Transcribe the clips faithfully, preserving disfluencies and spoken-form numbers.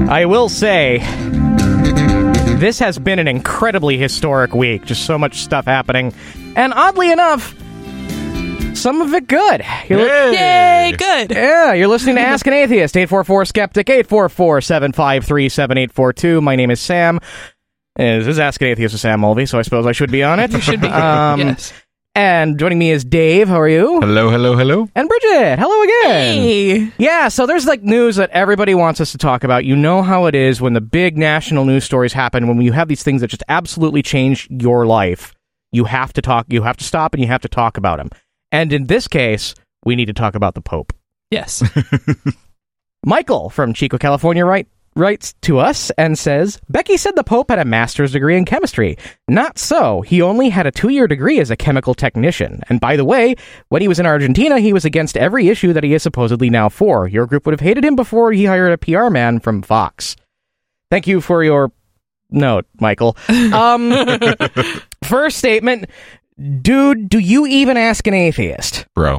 I will say, this has been an incredibly historic week. Just so much stuff happening. And oddly enough, some of it good. You're li- Yay, good. Yeah, you're listening to Ask an Atheist, eight four four skeptic, eight four four, seven five three, seven eight four two. My name is Sam. Uh, This is Ask an Atheist with Sam Mulvey, so I suppose I should be on it. You should be. Um, yes. And joining me is Dave. How are you? Hello, hello, hello. And Bridget. Hello again. Hey. Yeah, so there's like news that everybody wants us to talk about. You know how it is when the big national news stories happen, when you have these things that just absolutely change your life. You have to talk, you have to stop and you have to talk about them. And in this case, we need to talk about the Pope. Yes. Michael from Chico, California, write, writes to us and says, Becky said the Pope had a master's degree in chemistry. Not so. He only had a two-year degree as a chemical technician. And by the way, when he was in Argentina, he was against every issue that he is supposedly now for. Your group would have hated him before he hired a P R man from Fox. Thank you for your note, Michael. Um, first statement, dude, do you even ask an atheist? Bro.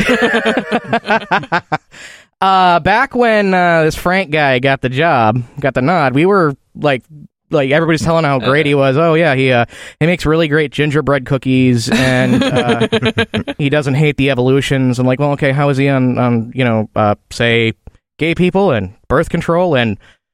Uh, back when uh, this Frank guy got the job, got the nod, we were like, like everybody's telling how great he was. Oh yeah, he uh, he makes really great gingerbread cookies, and uh, he doesn't hate the evolutions. I'm like, well, okay, how is he on, on you know, uh, say, gay people and birth control and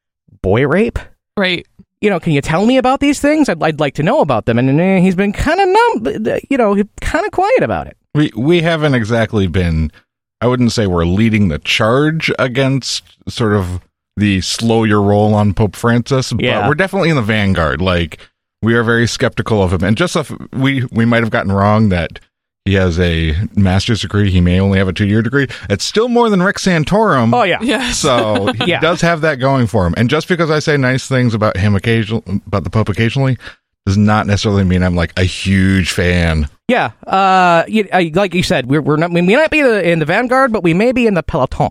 boy rape? Right. You know, can you tell me about these things? I'd, I'd like to know about them. And uh, he's been kind of numb, you know, kind of quiet about it. We we haven't exactly been, I wouldn't say we're leading the charge against sort of the slow your roll on Pope Francis, Yeah. but we're definitely in the vanguard. Like, we are very skeptical of him. And just if we, we might have gotten wrong that he has a master's degree, he may only have a two-year degree. It's still more than Rick Santorum. Oh, yeah. Yes. So he Yeah. does have that going for him. And just because I say nice things about him occasionally, about the Pope occasionally, does not necessarily mean I'm like a huge fan. Yeah. Uh, you, uh, like you said, we're, we're not, we may not be the, in the vanguard, but we may be in the peloton.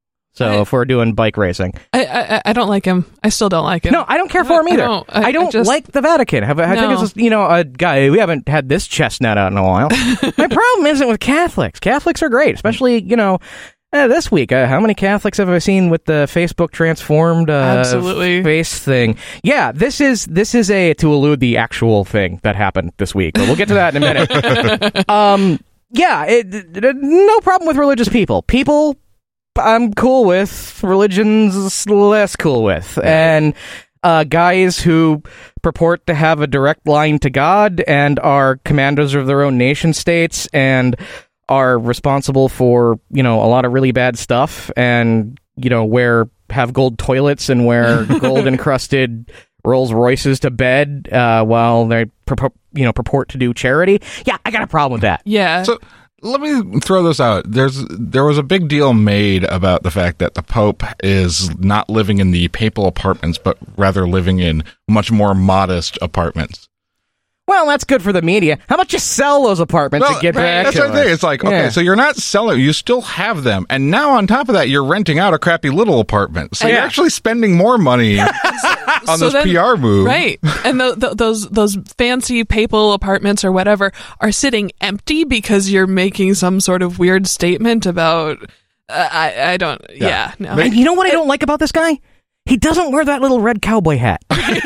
So I- if we're doing bike racing. I, I I don't like him. I still don't like him. No, I don't care for him I either. don't. I, I- don't I just- like the Vatican. I, I think No. it's just, you know, a guy, we haven't had this chestnut out in a while. My problem isn't with Catholics. Catholics are great, especially, you know, uh, this week. Uh, how many Catholics have I seen with the Facebook transformed uh, Absolutely. face thing? Yeah, this is this is a to elude the actual thing that happened this week. But we'll get to that in a minute. um, yeah, it, it, no problem with religious people. People I'm cool with, religions less cool with. And uh, guys who purport to have a direct line to God and are commanders of their own nation states and are responsible for, you know, a lot of really bad stuff and, you know, wear have gold toilets and wear gold encrusted Rolls Royces to bed uh, while they purport, you know, purport to do charity. Yeah, I got a problem with that. Yeah. So let me throw this out. There's there was a big deal made about the fact that the Pope is not living in the papal apartments, but rather living in much more modest apartments. Well, that's good for the media. How about you sell those apartments Well, and get right, back That's to what I think. us? It's like, Yeah. okay, so you're not selling, you still have them. And now on top of that, you're renting out a crappy little apartment. So Yeah. you're actually spending more money on So this then- P R move. Right. And the, the, those those fancy papal apartments or whatever are sitting empty because you're making some sort of weird statement about uh, I I don't yeah, Yeah. no. And you know what I don't like about this guy? He doesn't wear that little red cowboy hat.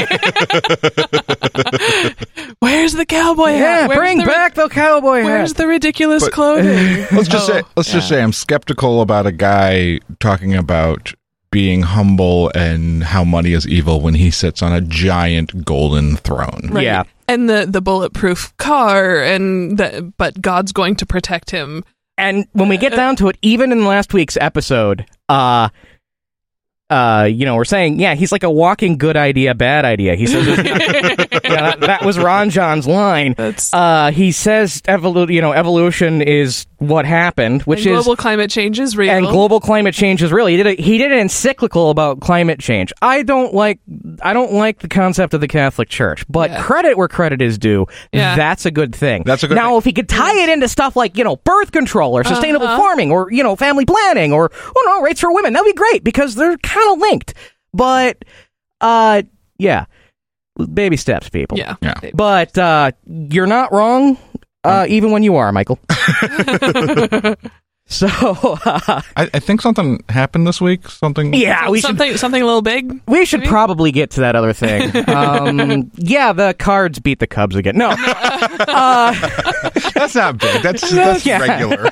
Where's the cowboy Yeah, hat? Where's bring the, back the cowboy Where's hat. the ridiculous But- clothing? Let's just Oh, say let's just yeah. say I'm skeptical about a guy talking about being humble and how money is evil when he sits on a giant golden throne. Right. Yeah. And the, the bulletproof car and the, but God's going to protect him. And when we get down to it, even in last week's episode, uh, uh, you know, we're saying, yeah, he's like a walking good idea, bad idea. He says, yeah, that, that was Ron John's line. That's Uh, he says, evolu- you know, evolution is what happened, which and is global climate change is real. and global climate change is real. He did a, he did an encyclical about climate change. I don't like I don't like the concept of the Catholic Church, but Yeah. credit where credit is due. Yeah. That's a good thing. That's a good now, thing. if he could tie it into stuff like, you know, birth control or sustainable Uh-huh. farming or, you know, family planning or, oh no, rates for women, that'd be great because they're kind of linked. But, uh, yeah, baby steps, people. yeah. Yeah. But uh, you're not wrong, uh, even when you are, Michael. So, uh, I, I think something happened this week. Something. yeah, we should something something a little big. we should maybe? probably get to that other thing. Um, yeah, the Cards beat the Cubs again. No, uh, That's not big. That's that's Yeah. regular.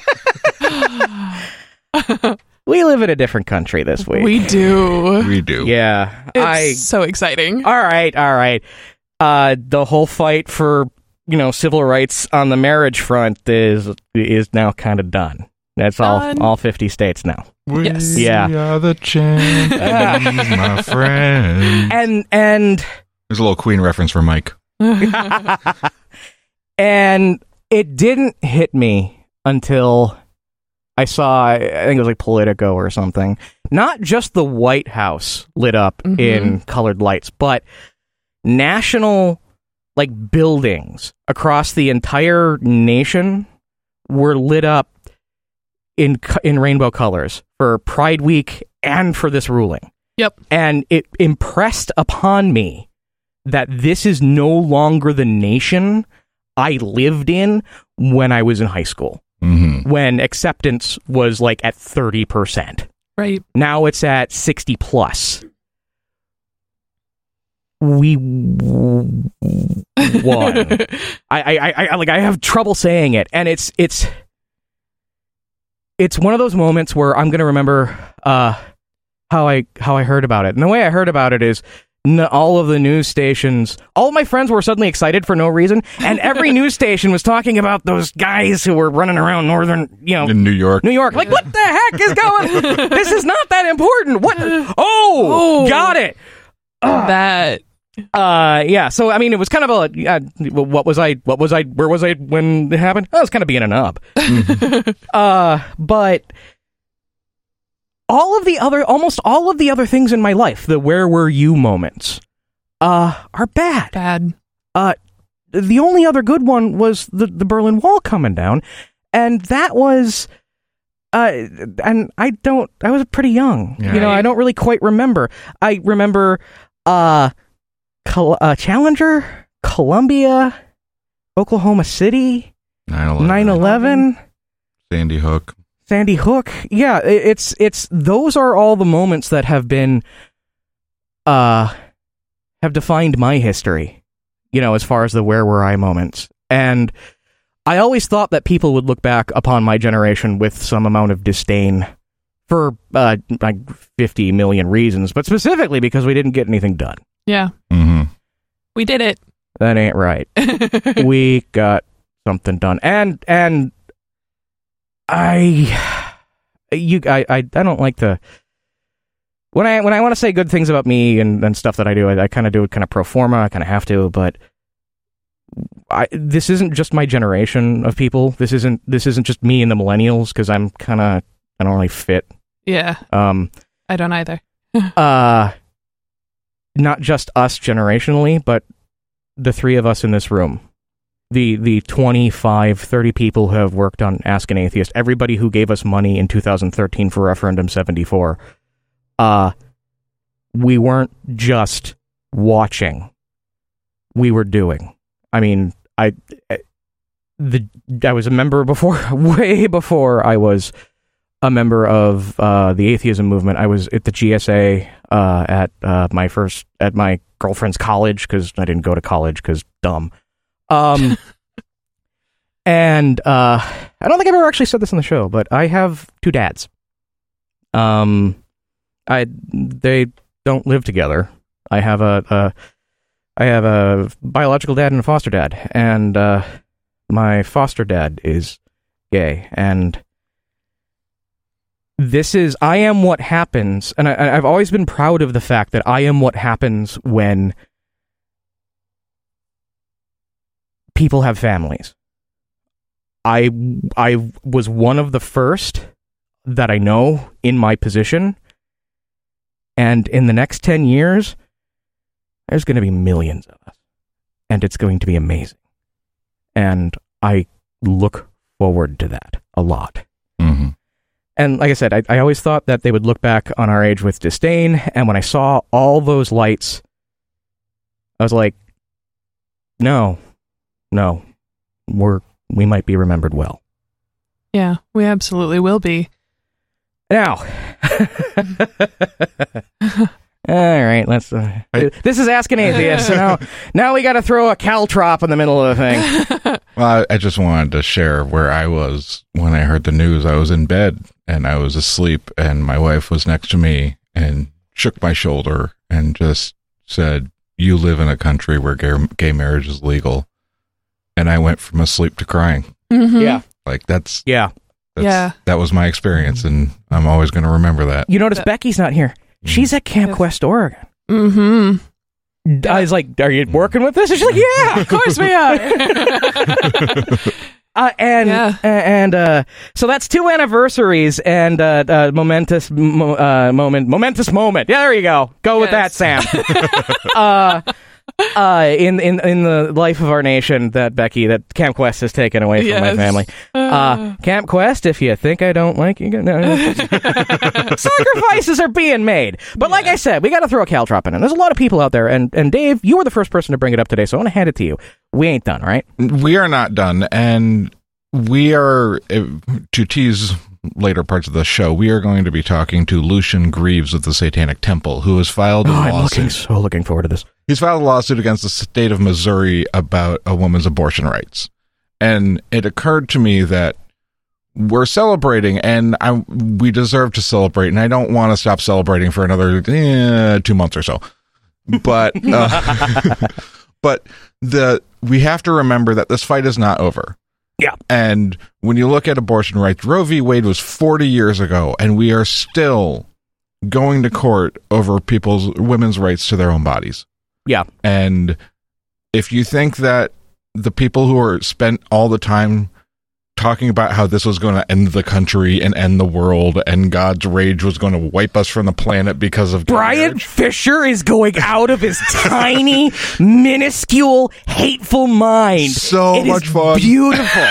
we live in a different country this week. We do. We do. yeah, It's I. so exciting. All right, all right. Uh, the whole fight for you know civil rights on the marriage front is is now kind of done. That's Done. all all fifty states now. We Yes. Yeah. are the champions, my friend. And and There's a little Queen reference for Mike. and it didn't hit me until I saw, I think it was like Politico or something. Not just the White House lit up Mhm. in colored lights, but national like buildings across the entire nation were lit up in co- in rainbow colors for Pride Week and for this ruling. Yep. And it impressed upon me that this is no longer the nation I lived in when I was in high school, Mm-hmm. when acceptance was like at thirty percent. Right. Now it's at sixty plus. We w- won. I, I, I, I like I have trouble saying it, and it's it's it's one of those moments where I'm going to remember uh, how I how I heard about it. And the way I heard about it is n- all of the news stations, all of my friends were suddenly excited for no reason, and every news station was talking about those guys who were running around northern, you know, In New York. New York. Like, what the heck is going? This is not that important. What? Oh, Oh. got it. That. Uh, yeah. So I mean, it was kind of a uh, what was I? What was I? Where was I when it happened? I was kind of being a nub. uh, but all of the other, almost all of the other things in my life, the "where were you" moments, uh, are bad. Bad. Uh, the only other good one was the the Berlin Wall coming down, and that was. Uh, and I don't. I was pretty young. Yeah. You know, I don't really quite remember. I remember, uh, Col- uh Challenger, Columbia, Oklahoma City, nine eleven, Sandy Hook. Sandy Hook. Yeah, it, it's it's those are all the moments that have been, uh, have defined my history. You know, as far as the "where were I" moments, and I always thought that people would look back upon my generation with some amount of disdain for uh, like fifty million reasons, but specifically because we didn't get anything done. Yeah. Mm-hmm. We did it. That ain't right. We got something done, and and I, you, I, I, I don't like to. When I when I want to say good things about me and, and stuff that I do, I, I kind of do it kind of pro forma. I kind of have to, but I, this isn't just my generation of people. This isn't this isn't just me and the millennials, because I'm kind of I don't really fit. Yeah. Um, I don't either. uh, not just us generationally, but the three of us in this room. The the twenty-five, thirty people who have worked on Ask an Atheist, everybody who gave us money in two thousand thirteen for Referendum seventy-four, uh, we weren't just watching. We were doing. I mean, I the I was a member before, way before I was a member of uh, the atheism movement. I was at the G S A uh, at uh, my first at my girlfriend's college, because I didn't go to college because dumb. Um, and uh, I don't think I've ever actually said this on the show, but I have two dads. Um, I they don't live together. I have a, a I have a biological dad and a foster dad, and uh, my foster dad is gay, and this is I am what happens, and I, I've always been proud of the fact that I am what happens when people have families. I I was one of the first that I know in my position, and in the next ten years, there's going to be millions of us, and it's going to be amazing. And I look forward to that a lot. Mm-hmm. And like I said, I, I always thought that they would look back on our age with disdain, and when I saw all those lights, I was like, no, no, we're we might be remembered well. Yeah, we absolutely will be. Now, all right, let's. Uh, I, this is Ask an Atheist. So now, now we got to throw a caltrop in the middle of the thing. Well, I, I just wanted to share where I was when I heard the news. I was in bed and I was asleep, and my wife was next to me and shook my shoulder and just said, "You live in a country where gay, gay marriage is legal." And I went from asleep to crying. Mm-hmm. Yeah, like that's yeah, that's, yeah. That was my experience, and I'm always going to remember that. You notice Becky's not here. She's at Camp Yes. Quest, Oregon. Mm-hmm. I was like, "Are you working with this?" And she's like, "Yeah, Of course we are. uh, and Yeah. and uh, so that's two anniversaries and uh, uh, momentous mo- uh, moment, momentous moment. Yeah, there you go. Go with that, Yes. Sam. uh, uh, in in in the life of our nation, that Becky, that Camp Quest has taken away from my Yes. family. Uh, Camp Quest, if you think I don't like you, no. Sacrifices are being made. But like I said, we got to throw a caltrop in it. There's a lot of people out there, and and Dave, you were the first person to bring it up today, so I want to hand it to you. We ain't done, right? We are not done, and we are, uh, to tease later parts of the show, we are going to be talking to Lucian Greaves of the Satanic Temple, who has filed a Oh, I'm lawsuit. looking so looking forward to this. He's filed a lawsuit against the state of Missouri about a woman's abortion rights. And it occurred to me that we're celebrating, and I, we deserve to celebrate, and I don't want to stop celebrating for another eh, two months or so. But uh, but the we have to remember that this fight is not over. Yeah. And when you look at abortion rights, Roe v. Wade was forty years ago, and we are still going to court over people's women's rights to their own bodies. Yeah. And if you think that the people who are spent all the time talking about how this was going to end the country and end the world and God's rage was going to wipe us from the planet because of Brian marriage, Fisher is going out of his tiny, minuscule, hateful mind. so It much is fun. beautiful.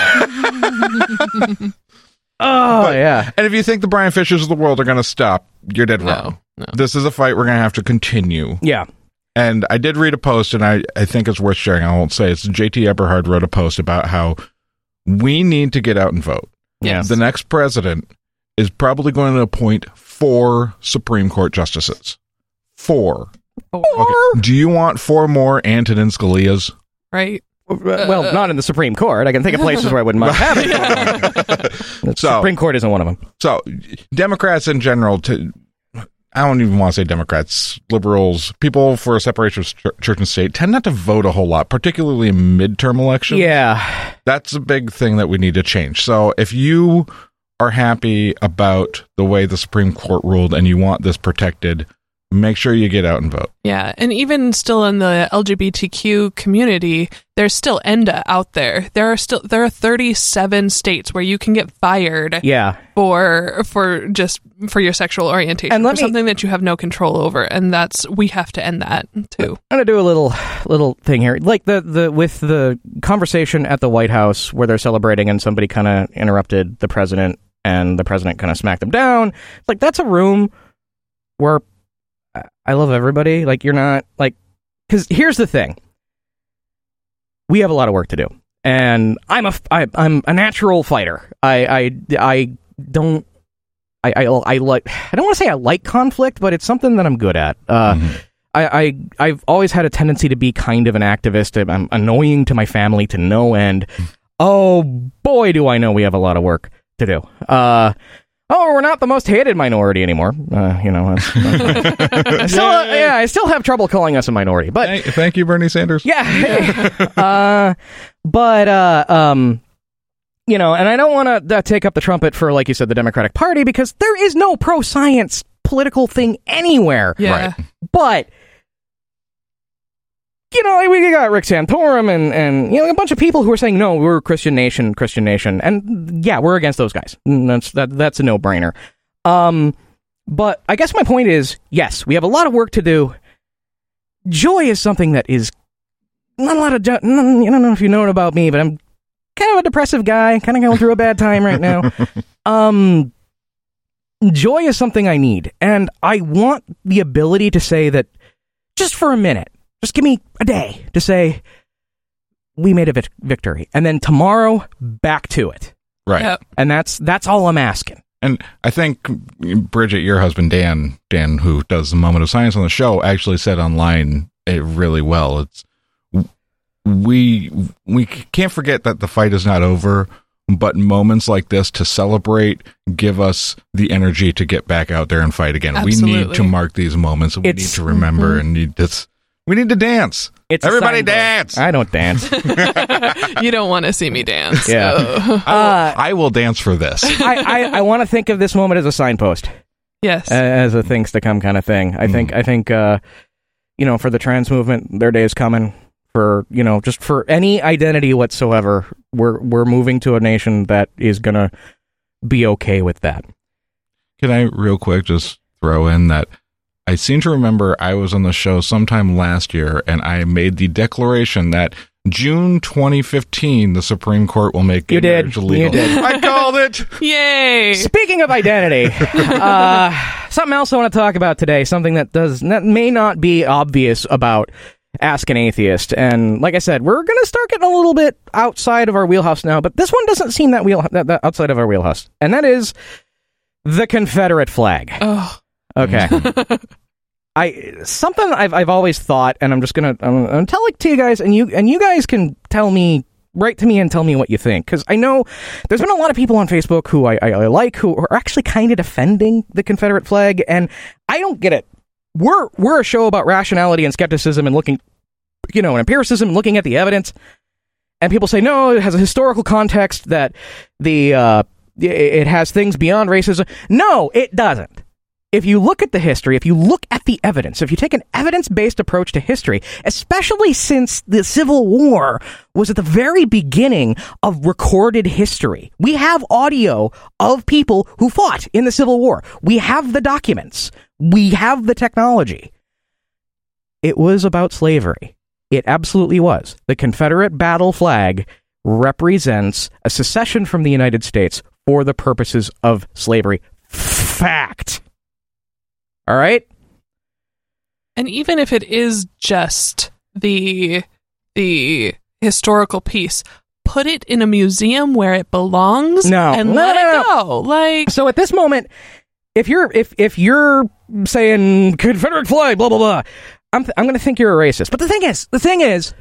Oh, But- yeah. And if you think the Brian Fishers of the world are going to stop, you're dead wrong. No, no. This is a fight we're going to have to continue. Yeah. And I did read a post, and I, I think it's worth sharing. I won't say it's J T Eberhard wrote a post about how we need to get out and vote. Yes. The next president is probably going to appoint four Supreme Court justices. Four. Oh, Okay. Do you want four more Antonin Scalias? right? Well, not in the Supreme Court. I can think of places where I wouldn't mind having it. The So- Supreme Court isn't one of them. So, Democrats in general, to, I don't even want to say Democrats, liberals, people for a separation of ch- church and state tend not to vote a whole lot, particularly in midterm elections. Yeah. That's a big thing that we need to change. So if you are happy about the way the Supreme Court ruled and you want this protected, make sure you get out and vote. Yeah, and even still in the L G B T Q community, there's still ENDA out there. There are still there are thirty-seven states where you can get fired Yeah. for for just for your sexual orientation, And for let me- something that you have no control over, and that's we have to end that too. I'm gonna do a little little thing here, like the the with the conversation at the White House where they're celebrating and somebody kind of interrupted the president and the president kind of smacked them down. It's like that's a room where I- I love everybody. Like you're not like because here's the thing: we have a lot of work to do, and I'm a I, I'm a natural fighter. I I I don't. I, I, I like I don't want to say I like conflict, but it's something that I'm good at. Uh, Mhm. I, I I've always had a tendency to be kind of an activist. I'm annoying to my family to no end. Oh boy, do I know we have a lot of work to do. Uh, oh, we're not the most hated minority anymore. Uh, you know, that's, that's I still, uh, yeah, I still have trouble calling us a minority, but Thank, thank you, Bernie Sanders. yeah. uh, but uh, um. You know, and I don't want to uh, take up the trumpet for, like you said, the Democratic Party, because there is no pro-science political thing anywhere. Yeah, Right. But, you know, we got Rick Santorum and, and, you know, a bunch of people who are saying, no, we're a Christian nation, Christian nation. And, yeah, we're against those guys. And that's, that, that's a no-brainer. Um, but I guess my point is, yes, we have a lot of work to do. Joy is something that is not a lot of... Jo- I don't know if you know it about me, but I'm kind of a depressive guy, kind of going through a bad time right now. Um, joy is something I need, and I want the ability to say that just for a minute, just give me a day to say we made a vic- victory, and then tomorrow back to it. Right. Yep. And that's that's all I'm asking. And I think Bridget, your husband Dan, Dan, who does the Moment of Science on the show, actually said online it really well. It's we we can't forget that the fight is not over, but moments like this to celebrate give us the energy to get back out there and fight again. Absolutely. We need to mark these moments. We It's- need to remember mm-hmm. and need this. We need to dance. It's a Everybody signpost. dance. I don't dance. You don't want to see me dance. Yeah. so- I, will, Uh, I will dance for this. I, I, I want to think of this moment as a signpost, Yes. uh, as a things to come kind of thing. I think I think uh, you know, for the trans movement, their day is coming. For, you know, just for any identity whatsoever, we're we're moving to a nation that is gonna be okay with that. Can I real quick just throw in that I seem to remember I was on the show sometime last year and I made the declaration that June twenty fifteen the Supreme Court will make gay You did. marriage illegal. You did. I called it. Yay. Speaking of identity, uh, something else I want to talk about today, something that does that may not be obvious about Ask an Atheist. And like I said, we're going to start getting a little bit outside of our wheelhouse now, but this one doesn't seem that wheel that, that outside of our wheelhouse. And that is the Confederate flag. Oh. Okay. I something I've I've always thought, and I'm just gonna I'm, I'm gonna tell it to you guys, and you and you guys can tell me, write to me and tell me what you think, because I know there's been a lot of people on Facebook who I, I, I like who are actually kind of defending the Confederate flag, and I don't get it. We're we're a show about rationality and skepticism and looking, you know, and empiricism, and looking at the evidence, and people say no, it has a historical context that the uh, it has things beyond racism. No, it doesn't. If you look at the history, if you look at the evidence, if you take an evidence-based approach to history, especially since the Civil War was at the very beginning of recorded history, we have audio of people who fought in the Civil War. We have the documents. We have the technology. It was about slavery. It absolutely was. The Confederate battle flag represents a secession from the United States for the purposes of slavery. Fact. All right? And even if it is just the the historical piece, put it in a museum where it belongs No. and No, let no, it no. go. Like, So at this moment, if you're if if you're saying Confederate flag, blah blah blah, I'm th- I'm going to think you're a racist. But the thing is, the thing is,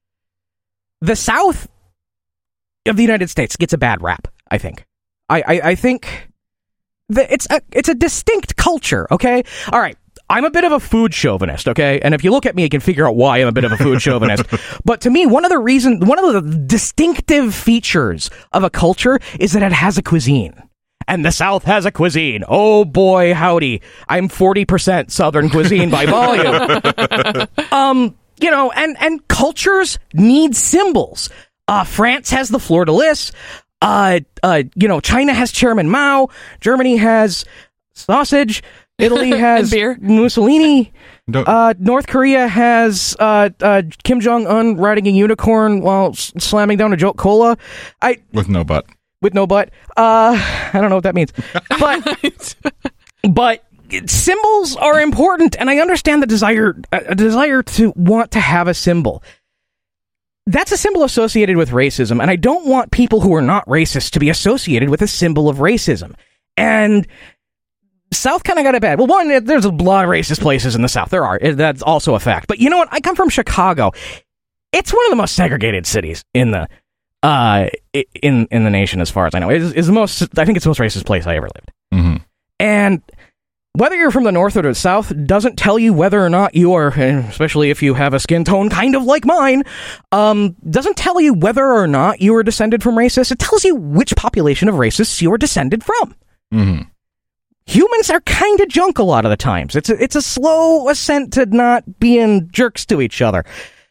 the South of the United States gets a bad rap. I think. I I, I think that it's a it's a distinct culture. Okay. All right. I'm a bit of a food chauvinist, okay? And if you look at me, you can figure out why I'm a bit of a food chauvinist. But to me, one of the reasons, one of the distinctive features of a culture is that it has a cuisine. And the South has a cuisine. Oh boy, howdy. I'm forty percent Southern cuisine by volume. um, you know, and, and cultures need symbols. Uh, France has the fleur-de-lis. Uh, uh, you know, China has Chairman Mao. Germany has sausage. Italy has beer. Mussolini. Don't- Uh, North Korea has uh, uh, Kim Jong-un riding a unicorn while s- slamming down a Jolt Cola. I With no butt. with no butt. Uh, I don't know what that means, but but symbols are important, and I understand the desire a desire to want to have a symbol. That's a symbol associated with racism, and I don't want people who are not racist to be associated with a symbol of racism. And South kind of got it bad. Well, one, there's a lot of racist places in the South. There are. That's also a fact. But you know what? I come from Chicago. It's one of the most segregated cities in the uh in in the nation, as far as I know. It's, it's the most. I think it's the most racist place I ever lived. Mm-hmm. And whether you're from the North or the South doesn't tell you whether or not you are, especially if you have a skin tone kind of like mine, um, doesn't tell you whether or not you are descended from racists. It tells you which population of racists you are descended from. Mm-hmm. Humans are kind of junk a lot of the times. It's a, it's a slow ascent to not being jerks to each other.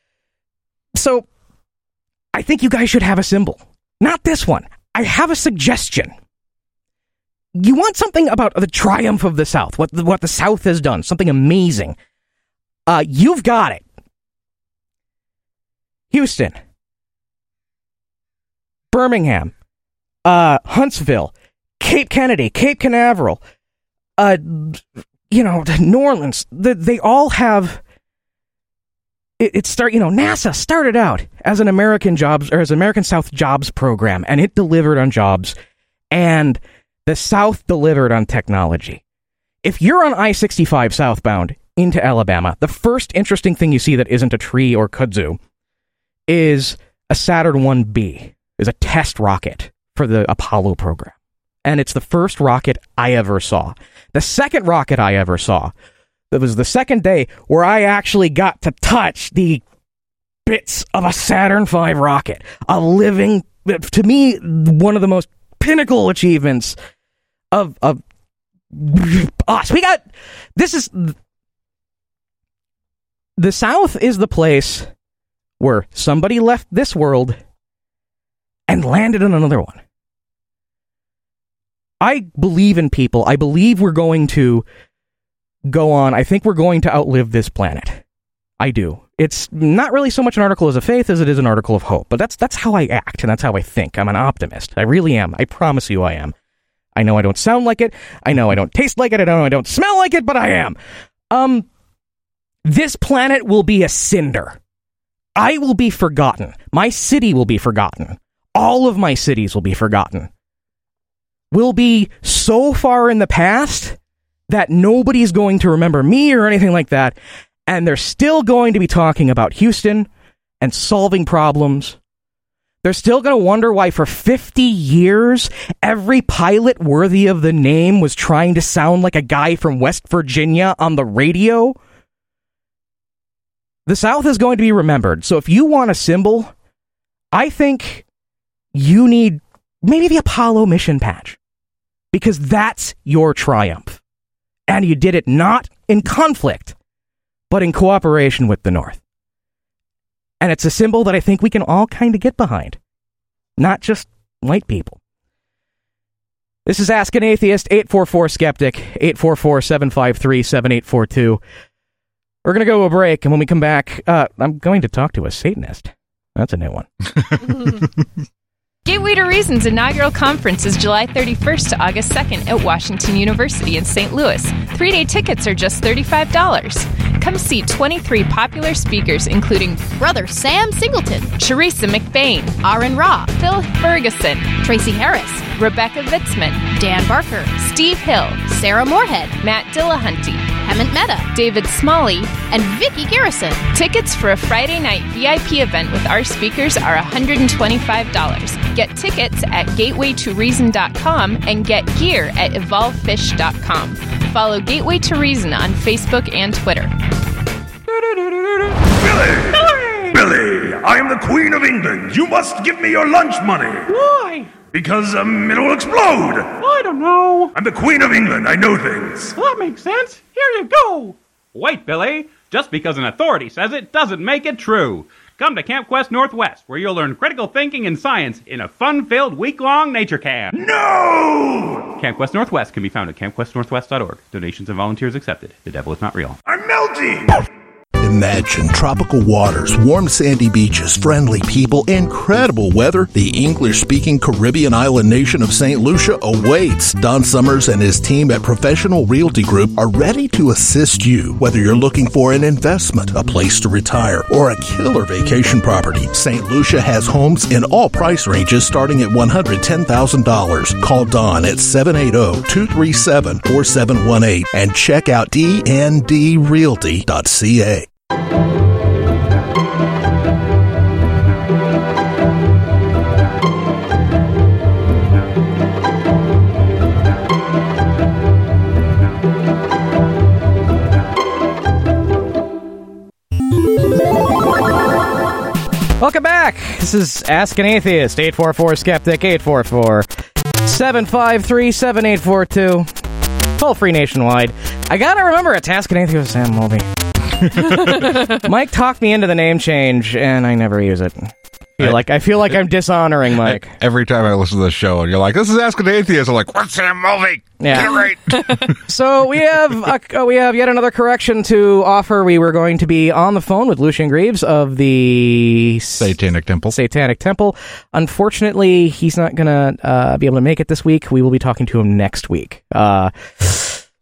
So, I think you guys should have a symbol. Not this one. I have a suggestion. You want something about the triumph of the South, what the, what the South has done, something amazing. Uh, you've got it. Houston. Birmingham. Uh, Huntsville. Cape Kennedy. Cape Canaveral. Uh, you know, New Orleans, the, they all have, it, it start, you know, NASA started out as an American jobs, or as an American South jobs program, and it delivered on jobs And the South delivered on technology. If you're on I sixty-five southbound into Alabama, the first interesting thing you see that isn't a tree or kudzu is a Saturn one B, is a test rocket for the Apollo program. And it's the first rocket I ever saw. The second rocket I ever saw, that was the second day where I actually got to touch the bits of a Saturn five rocket. A living, to me, one of the most pinnacle achievements of, of us. We got, this is, the South is the place where somebody left this world and landed on another one. I believe in people. I believe we're going to go on. I think we're going to outlive this planet. I do. It's not really so much an article as a faith as it is an article of hope. But that's that's how I act, and that's how I think. I'm an optimist. I really am. I promise you I am. I know I don't sound like it. I know I don't taste like it. I know I don't smell like it, but I am. Um, this planet will be a cinder. I will be forgotten. My city will be forgotten. All of my cities will be forgotten. We'll be so far in the past that nobody's going to remember me or anything like that, and they're still going to be talking about Houston and solving problems. They're still going to wonder why for fifty years every pilot worthy of the name was trying to sound like a guy from West Virginia on the radio. The South is going to be remembered. So if you want a symbol, I think you need maybe the Apollo mission patch. Because that's your triumph. And you did it not in conflict, but in cooperation with the North. And it's a symbol that I think we can all kind of get behind. Not just white people. This is Ask an Atheist, eight four four skeptic, eight four four, seven five three, seven eight four two. We're going to go to a break, and when we come back, uh, I'm going to talk to a Satanist. That's a new one. Gateway to Reason's inaugural conference is July thirty-first to August second at Washington University in Saint Louis. Three-day tickets are just thirty-five dollars. Come see twenty-three popular speakers, including Brother Sam Singleton, Charissa McBain, Aaron Ra, Phil Ferguson, Tracy Harris, Rebecca Vitzman, Dan Barker, Steve Hill, Sarah Moorhead, Matt Dillahunty, Hemant Mehta, David Smalley, and Vicky Garrison. Tickets for a Friday night V I P event with our speakers are one hundred twenty-five dollars. Get tickets at gateway to reason dot com and get gear at evolve fish dot com. Follow Gateway to Reason on Facebook and Twitter. Billy! Billy! I am the Queen of England. You must give me your lunch money. Why? Because um, it will explode. I don't know. I'm the Queen of England. I know things. Well, that makes sense. Here you go. Wait, Billy. Just because an authority says it doesn't make it true. Come to Camp Quest Northwest, where you'll learn critical thinking and science in a fun-filled week-long nature camp. No! Camp Quest Northwest can be found at camp quest northwest dot org. Donations and volunteers accepted. The devil is not real. I'm melting! Imagine tropical waters, warm sandy beaches, friendly people, incredible weather. The English-speaking Caribbean island nation of Saint Lucia awaits. Don Summers and his team at Professional Realty Group are ready to assist you. Whether you're looking for an investment, a place to retire, or a killer vacation property, Saint Lucia has homes in all price ranges starting at one hundred ten thousand dollars. Call Don at seven eight zero, two three seven, four seven one eight and check out d n d realty dot c a. Welcome back. This is Ask an Atheist, eight four four skeptic, eight four four, seven five three, seven eight four two. Toll free nationwide. I gotta remember it's Ask an Atheist with Sam Mulvey. Mike talked me into the name change, and I never use it. I feel like I feel like I'm dishonoring Mike. Every time I listen to the show, and you're like, "This is Ask an Atheist," I'm like, "What's Sam Mulvey? Yeah. Get it right." So we have a, uh, we have yet another correction to offer. We were going to be on the phone with Lucien Greaves of the Satanic Temple. Satanic Temple. Unfortunately, he's not going to uh, be able to make it this week. We will be talking to him next week. Uh,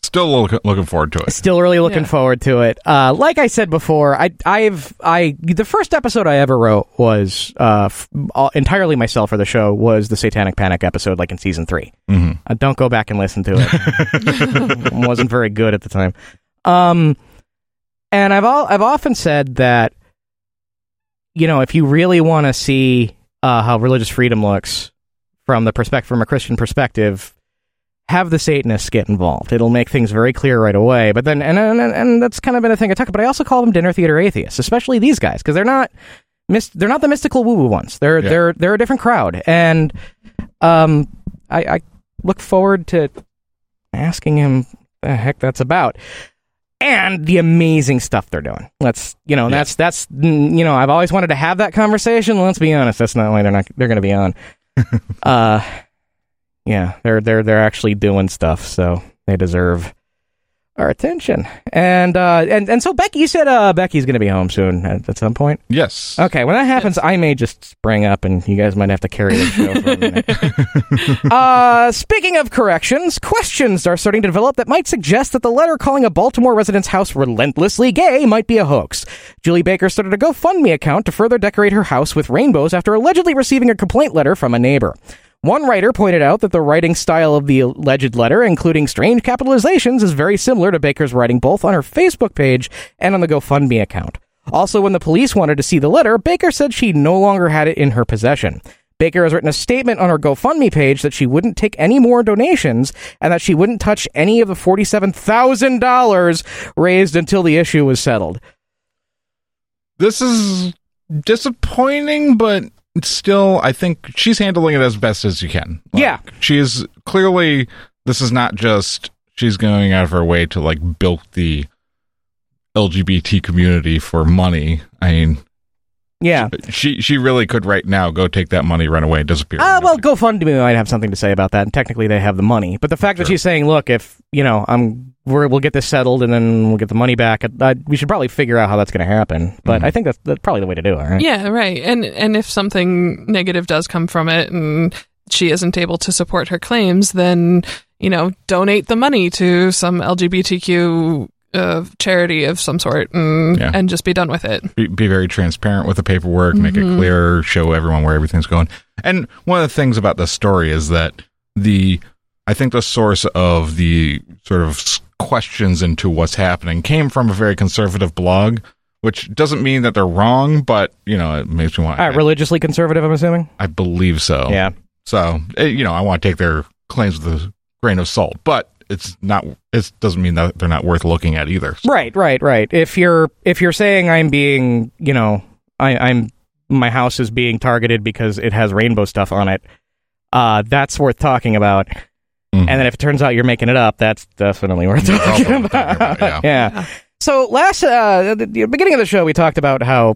Still look, looking forward to it. Still really looking Yeah. forward to it. Uh, like I said before, I, I've, I, the first episode I ever wrote was uh, f- all, entirely myself for the show was the Satanic Panic episode, like in season three. Mm-hmm. Uh, don't go back and listen to it. Wasn't very good at the time. Um, and I've all, I've often said that, you know, if you really want to see uh, how religious freedom looks from the perspective, from a Christian perspective, have the Satanists get involved. It'll make things very clear right away. But then, and and, and that's kind of been a thing I talk about. But I also call them dinner theater atheists, especially these guys, because they're not, mis- they're not the mystical woo woo ones. They're Yeah. they're they're a different crowd, and um, I, I look forward to asking him the heck that's about. And the amazing stuff they're doing. Let's, you know, Yeah. that's, that's, mm, you know, I've always wanted to have that conversation. Let's be honest. That's not why they're not, they're going to be on. uh, yeah, they're, they're, they're actually doing stuff. So they deserve our attention. And, uh, and, and so Becky, you said, uh, Becky's going to be home soon at, at some point. Yes. Okay. When that happens, I may just spring up and you guys might have to carry the show for a minute. uh, speaking of corrections, questions are starting to develop that might suggest that the letter calling a Baltimore resident's house relentlessly gay might be a hoax. Julie Baker started a GoFundMe account to further decorate her house with rainbows after allegedly receiving a complaint letter from a neighbor. One writer pointed out that the writing style of the alleged letter, including strange capitalizations, is very similar to Baker's writing both on her Facebook page and on the GoFundMe account. Also, when the police wanted to see the letter, Baker said she no longer had it in her possession. Baker has written a statement on her GoFundMe page that she wouldn't take any more donations and that she wouldn't touch any of the forty-seven thousand dollars raised until the issue was settled. This is disappointing, but still, I think she's handling it as best as you can. Like, Yeah. She is clearly, this is not just she's going out of her way to like bilk the L G B T community for money. I mean, Yeah. she she really could right now go take that money, run away, and disappear. Ah, well, GoFundMe might have something to say about that, and technically they have the money. But the fact that Sure. she's saying, "Look, if you know, I'm, we're, we'll get this settled, and then we'll get the money back," uh, we should probably figure out how that's going to happen. But Mm-hmm. I think that's, that's probably the way to do it, right? Yeah, right. And and if something negative does come from it and she isn't able to support her claims, then, you know, donate the money to some L G B T Q uh, charity of some sort and, Yeah. and just be done with it. Be, be very transparent with the paperwork, make it clear, show everyone where everything's going. And one of the things about this story is that the, I think the source of the sort of s- questions into what's happening came from a very conservative blog, which doesn't mean that they're wrong, but, you know, it makes me want All right, religiously conservative, I'm assuming? I believe so. Yeah. So, eh, you know, I want to take their claims with a grain of salt, but it's not, it doesn't mean that they're not worth looking at either. So- Right, right, right. If you're if you're saying I'm being, you know, I, I'm my house is being targeted because it has rainbow stuff on it, uh, that's worth talking about. Mhm. And then if it turns out you're making it up, that's definitely worth That's talking also worth about. talking about, yeah. yeah. So last, uh, the, the beginning of the show, we talked about how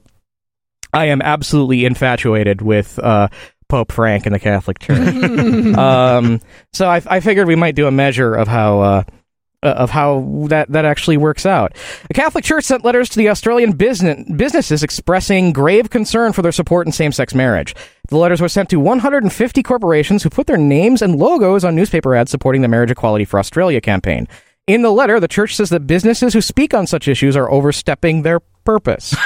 I am absolutely infatuated with uh, Pope Frank and the Catholic Church. um, so I, I figured we might do a measure of how uh, of how that, that actually works out. The Catholic Church sent letters to the Australian business, businesses expressing grave concern for their support in same-sex marriage. The letters were sent to one hundred fifty corporations who put their names and logos on newspaper ads supporting the Marriage Equality for Australia campaign. In the letter, the church says that businesses who speak on such issues are overstepping their purpose.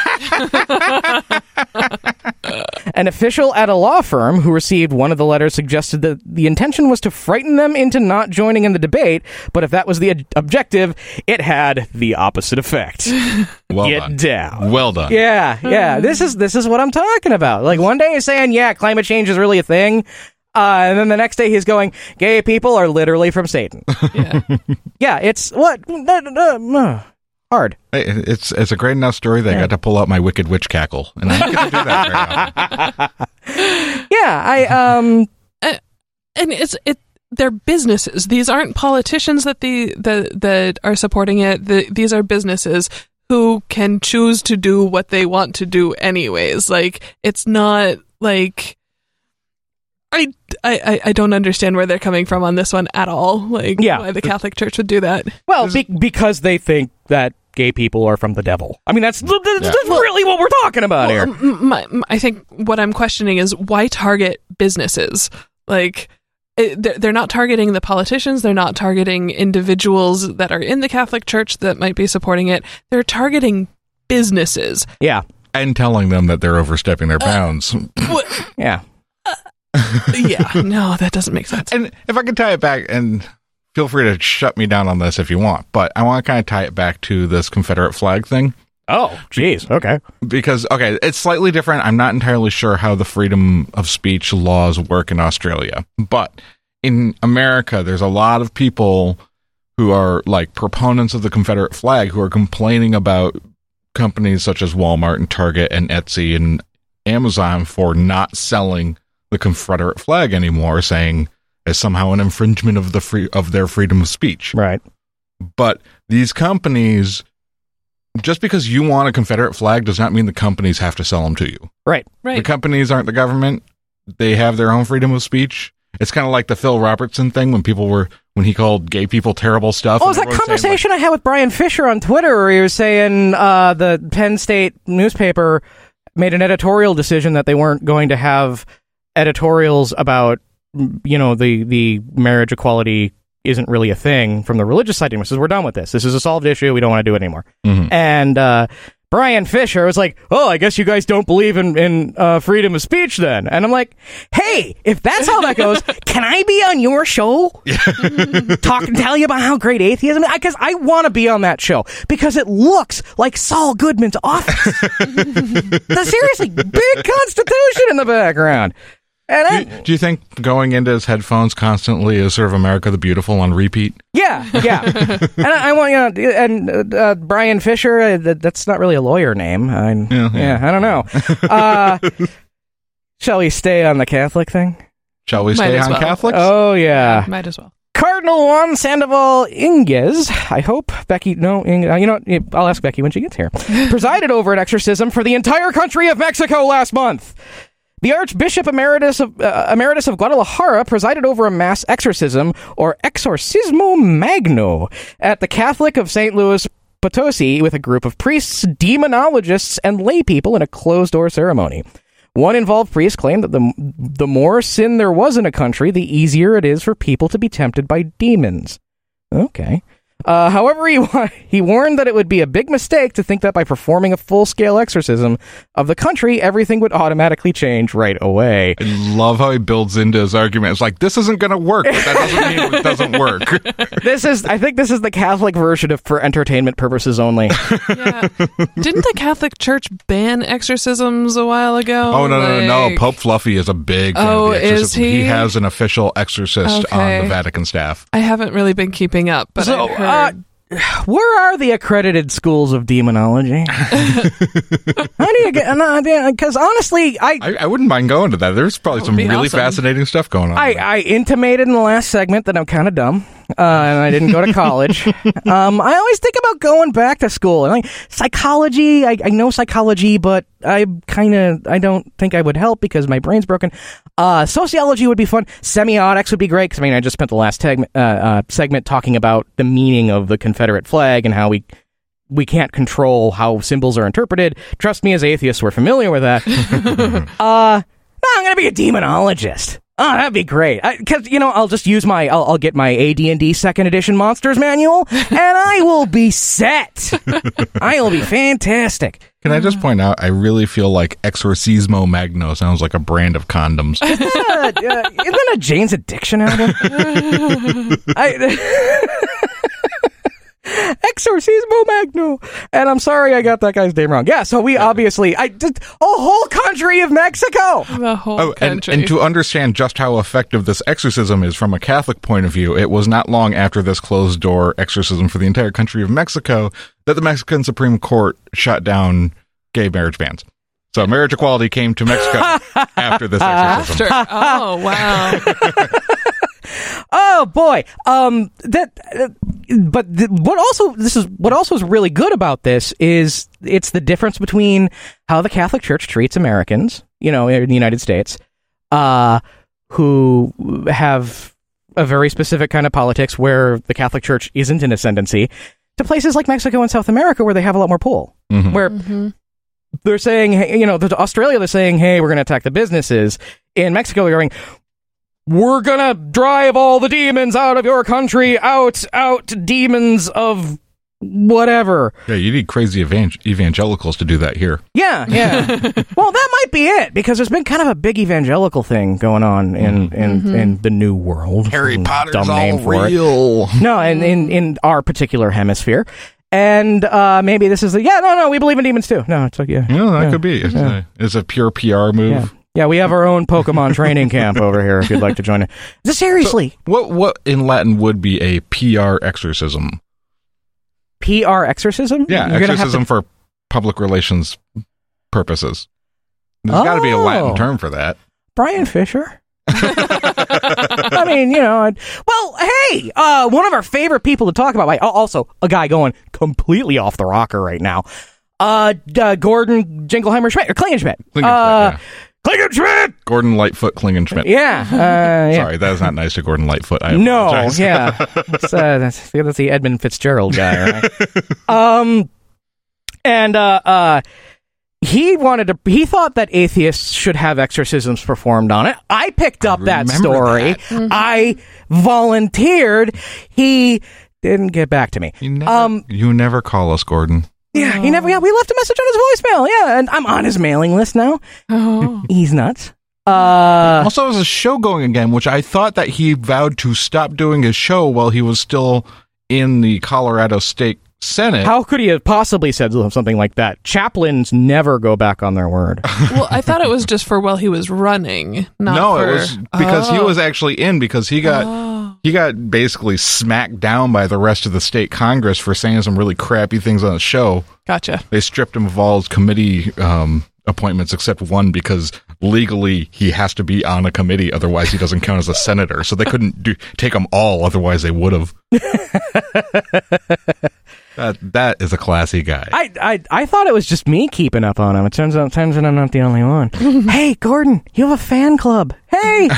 An official at a law firm who received one of the letters suggested that the intention was to frighten them into not joining in the debate, but if that was the ob- objective, it had the opposite effect. Well Get done. down. Well done. Yeah, yeah. This is this is what I'm talking about. Like one day he's saying, yeah, climate change is really a thing. Uh, and then the next day he's going, gay people are literally from Satan. Yeah. Yeah, it's what? Uh, hard. Hey, It's it's a great enough story that I got to pull out my wicked witch cackle, and I don't get to do that very often. Yeah, I, um, And it's it they're businesses. These aren't politicians that the, the that are supporting it. The, these are businesses who can choose to do what they want to do anyways. Like, it's not like I, I, I don't understand where they're coming from on this one at all. Like, Yeah. why the Catholic Church would do that. well, be- because they think that gay people are from the devil. I mean, that's, that's, that's really what we're talking about here. M- my, m- I think what I'm questioning is why target businesses? Like, it, they're, they're not targeting the politicians. They're not targeting individuals that are in the Catholic Church that might be supporting it. They're targeting businesses. Yeah. And telling them that they're overstepping their bounds. Uh, yeah. Uh, yeah. No, that doesn't make sense. And if I can tie it back, and feel free to shut me down on this if you want, but I want to kind of tie it back to this Confederate flag thing. Oh, geez. Okay. Because, okay, it's slightly different. I'm not entirely sure how the freedom of speech laws work in Australia. But in America, there's a lot of people who are like proponents of the Confederate flag who are complaining about companies such as Walmart and Target and Etsy and Amazon for not selling the Confederate flag anymore, saying it's somehow an infringement of the free of their freedom of speech. Right. But these companies, just because you want a Confederate flag does not mean the companies have to sell them to you. Right. Right. The companies aren't the government. They have their own freedom of speech. It's kind of like the Phil Robertson thing when people were, when he called gay people terrible stuff. Oh, it was that conversation like, I had with Brian Fisher on Twitter where he was saying uh, the Penn State newspaper made an editorial decision that they weren't going to have editorials about, you know, the, the marriage equality isn't really a thing from the religious side. He says, we're done with this. This is a solved issue. We don't want to do it anymore. Mm-hmm. And uh, Brian Fisher was like, oh, I guess you guys don't believe in, in uh, freedom of speech then. And I'm like, hey, if that's how that goes, can I be on your show? Talk and tell you about how great atheism is? Because I want to be on that show because it looks like Saul Goodman's office. Seriously, big Constitution in the background. And I, do, do you think going into his headphones constantly is sort of America the Beautiful on repeat? Yeah, yeah. and I, I want you know, and uh, Brian Fisher. Uh, that's not really a lawyer name. I, yeah, yeah. yeah, I don't know. Uh, shall we stay on the Catholic thing? Shall we might stay on well. Catholics? Oh yeah. yeah, might as well. Cardinal Juan Sandoval Inguez, I hope Becky. No, Ing, uh, you know, what, I'll ask Becky when she gets here. Presided over an exorcism for the entire country of Mexico last month. The Archbishop Emeritus of, uh, Emeritus of Guadalajara presided over a mass exorcism, or exorcismo magno, at the Catholic of Saint Louis Potosi with a group of priests, demonologists, and lay people in a closed-door ceremony. One involved priest claimed that the, the more sin there was in a country, the easier it is for people to be tempted by demons. Okay. Uh, however, he, he warned that it would be a big mistake to think that by performing a full-scale exorcism of the country, everything would automatically change right away. I love how he builds into his argument. It's like, this isn't going to work, but that doesn't mean it doesn't work. This is, I think this is the Catholic version of for entertainment purposes only. Yeah. Didn't the Catholic Church ban exorcisms a while ago? Oh, no, like... no, no, no. Pope Fluffy is a big fan oh, of the exorcism. Is he? He has an official exorcist okay. on the Vatican staff. I haven't really been keeping up, but so, I've heard... Uh, where are the accredited schools of demonology? How do you get? Because honestly, I, I I wouldn't mind going to that. There's probably some really awesome. fascinating stuff going on. I, I intimated in the last segment that I'm kind of dumb. Uh, and I didn't go to college. um, I always think about going back to school. And like psychology, I, I know psychology, but I kind of I don't think I would help because my brain's broken. Uh, sociology would be fun. Semiotics would be great because I mean I just spent the last teg- uh, uh, segment talking about the meaning of the Confederate flag and how we we can't control how symbols are interpreted. Trust me, as atheists, we're familiar with that. uh, no, I'm going to be a demonologist. Oh, that'd be great. Because, you know, I'll just use my, I'll, I'll get my A D and D second edition Monsters Manual, and I will be set. I will be fantastic. Can I just point out, I really feel like Exorcismo Magno sounds like a brand of condoms. Isn't that a, uh, isn't that a Jane's Addiction album? I... Exorcismo Magno. And I'm sorry I got that guy's name wrong. Yeah, so we obviously, I did a whole country of Mexico. The whole oh, and, country. and to understand just how effective this exorcism is from a Catholic point of view, it was not long after this closed-door exorcism for the entire country of Mexico that the Mexican Supreme Court shut down gay marriage bans. So marriage equality came to Mexico after this exorcism. After. Oh, wow. Oh boy, um, that. Uh, but th- what also this is what also is really good about this is it's the difference between how the Catholic Church treats Americans, you know, in the United States, uh, who have a very specific kind of politics where the Catholic Church isn't in ascendancy, to places like Mexico and South America where they have a lot more pull, mm-hmm. where. Mm-hmm. They're saying, hey, you know, to Australia, they're saying, hey, we're going to attack the businesses. In Mexico, they're going, we're gonna drive all the demons out of your country, out, out, demons of whatever. Yeah, you need crazy evang- evangelicals to do that here. Yeah, yeah. Well, that might be it, because there's been kind of a big evangelical thing going on in, in, Mm-hmm. in the new world. Harry Potter's Dumb name all for it. real. No, and in, in our particular hemisphere. And uh, maybe this is the, yeah, no, no, we believe in demons too. No, it's like, yeah. Yeah, that yeah, could be. It's, yeah. a, it's a pure P R move. Yeah. Yeah, we have our own Pokemon training camp over here if you'd like to join it. Seriously. So what what in Latin would be a P R exorcism? P R exorcism? Yeah, You're gonna have exorcism to- for public relations purposes. There's got to be a Latin Oh. term for that. Brian Fisher. I mean, you know, I'd, well, hey, uh, one of our favorite people to talk about, like, oh, also a guy going completely off the rocker right now, uh, uh Gordon Jingleheimer Schmidt, or Klingenschmidt. Klingenschmidt, uh, yeah. Klingenschmidt! Gordon Lightfoot Klingenschmidt. Yeah. Uh, yeah. Sorry, that is not nice to Gordon Lightfoot. I No, apologize. yeah. It's, uh, that's, that's the Edmund Fitzgerald guy, right? um, and, uh, uh, he wanted to, he thought that atheists should have exorcisms performed on it. I picked up that remember story. that. Mm-hmm. I volunteered. He didn't get back to me. You never, Um, you never call us, Gordon. Yeah, he never, yeah, we left a message on his voicemail. Yeah, and I'm on his mailing list now. Oh. He's nuts. Uh, Also, there's a show going again, which I thought that he vowed to stop doing his show while he was still in the Colorado State Senate. how could he have possibly said something like that? Chaplains never go back on their word. Well, I thought it was just for while he was running, not no, for... it was because he Oh. was actually in because he got Oh. he got basically smacked down by the rest of the state Congress for saying some really crappy things on the show. Gotcha. They stripped him of all his committee um, appointments except one because legally he has to be on a committee, otherwise he doesn't count as a senator. So they couldn't do, take them all, otherwise they would have. That that is a classy guy. I, I I thought it was just me keeping up on him. It turns out, turns out I'm not the only one. Hey, Gordon, you have a fan club. Hey,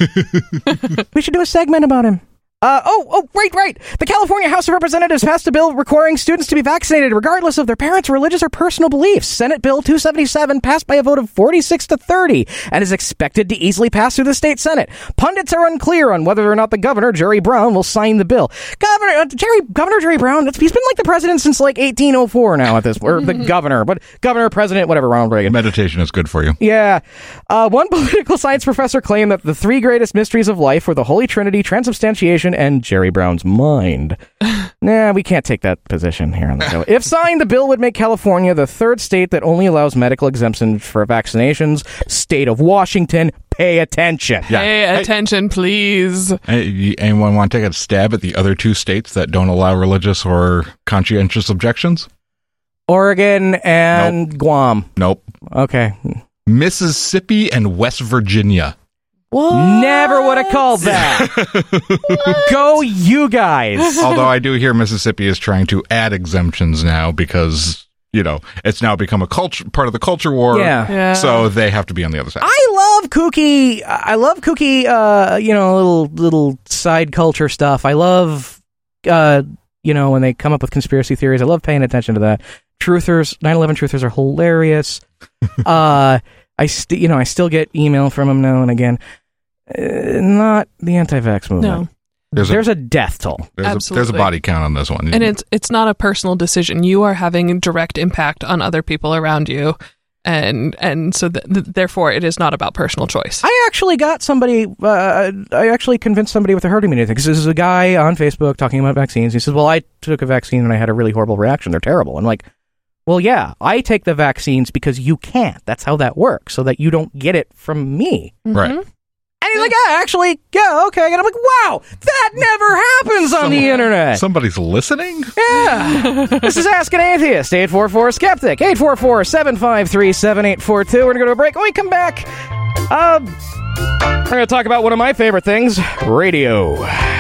we should do a segment about him. Uh, oh, oh, right, right. The California House of Representatives passed a bill requiring students to be vaccinated regardless of their parents' religious or personal beliefs. Senate Bill two seventy-seven passed by a vote of forty-six to thirty and is expected to easily pass through the state Senate. Pundits are unclear on whether or not the governor, Jerry Brown, will sign the bill. Governor uh, Jerry Governor Jerry Brown, he's been like the president since like eighteen oh four now at this, or the governor, but governor, president, whatever, Ronald Reagan. Meditation is good for you. Yeah. Uh, one political science professor claimed that the three greatest mysteries of life were the Holy Trinity, transubstantiation, and Jerry Brown's mind. Nah, we can't take that position here on the show. If signed, the bill would make California the third state that only allows medical exemptions for vaccinations. State of Washington, pay attention. Yeah. Pay attention, please. Hey, anyone want to take a stab at the other two states that don't allow religious or conscientious objections? Oregon and Guam. Nope. Okay. Mississippi and West Virginia. What? Never would have called that. Go you guys. Although I do hear Mississippi is trying to add exemptions now because, you know, it's now become a culture part of the culture war. Yeah. Yeah. So they have to be on the other side. I love kooky. I love kooky. Uh, you know, little little side culture stuff. I love, uh, you know, when they come up with conspiracy theories. I love paying attention to that. Truthers, nine eleven truthers are hilarious. uh, I st- you know, I still get email from them now and again. Uh, not the anti-vax movement. No. There's a, There's a death toll. there's, a, there's a Absolutely. body count on this one. And it's it's not a personal decision. You are having direct impact on other people around you, and and so th- th- therefore it is not about personal choice. I actually got somebody, uh, I actually convinced somebody with a herd immunity thing, because this is a guy on Facebook talking about vaccines. He says, well, I took a vaccine and I had a really horrible reaction. They're terrible. I'm like, well, yeah, I take the vaccines because you can't. That's how that works, so that you don't get it from me. right. And he's like, yeah, actually, yeah, okay. And I'm like, wow, that never happens on the internet. Somebody's listening? Yeah. This is Ask an Atheist, eight four four Skeptic, eight four four, seven five three, seven eight four two. We're going to go to a break. When we come back, um, we're going to talk about one of my favorite things, radio.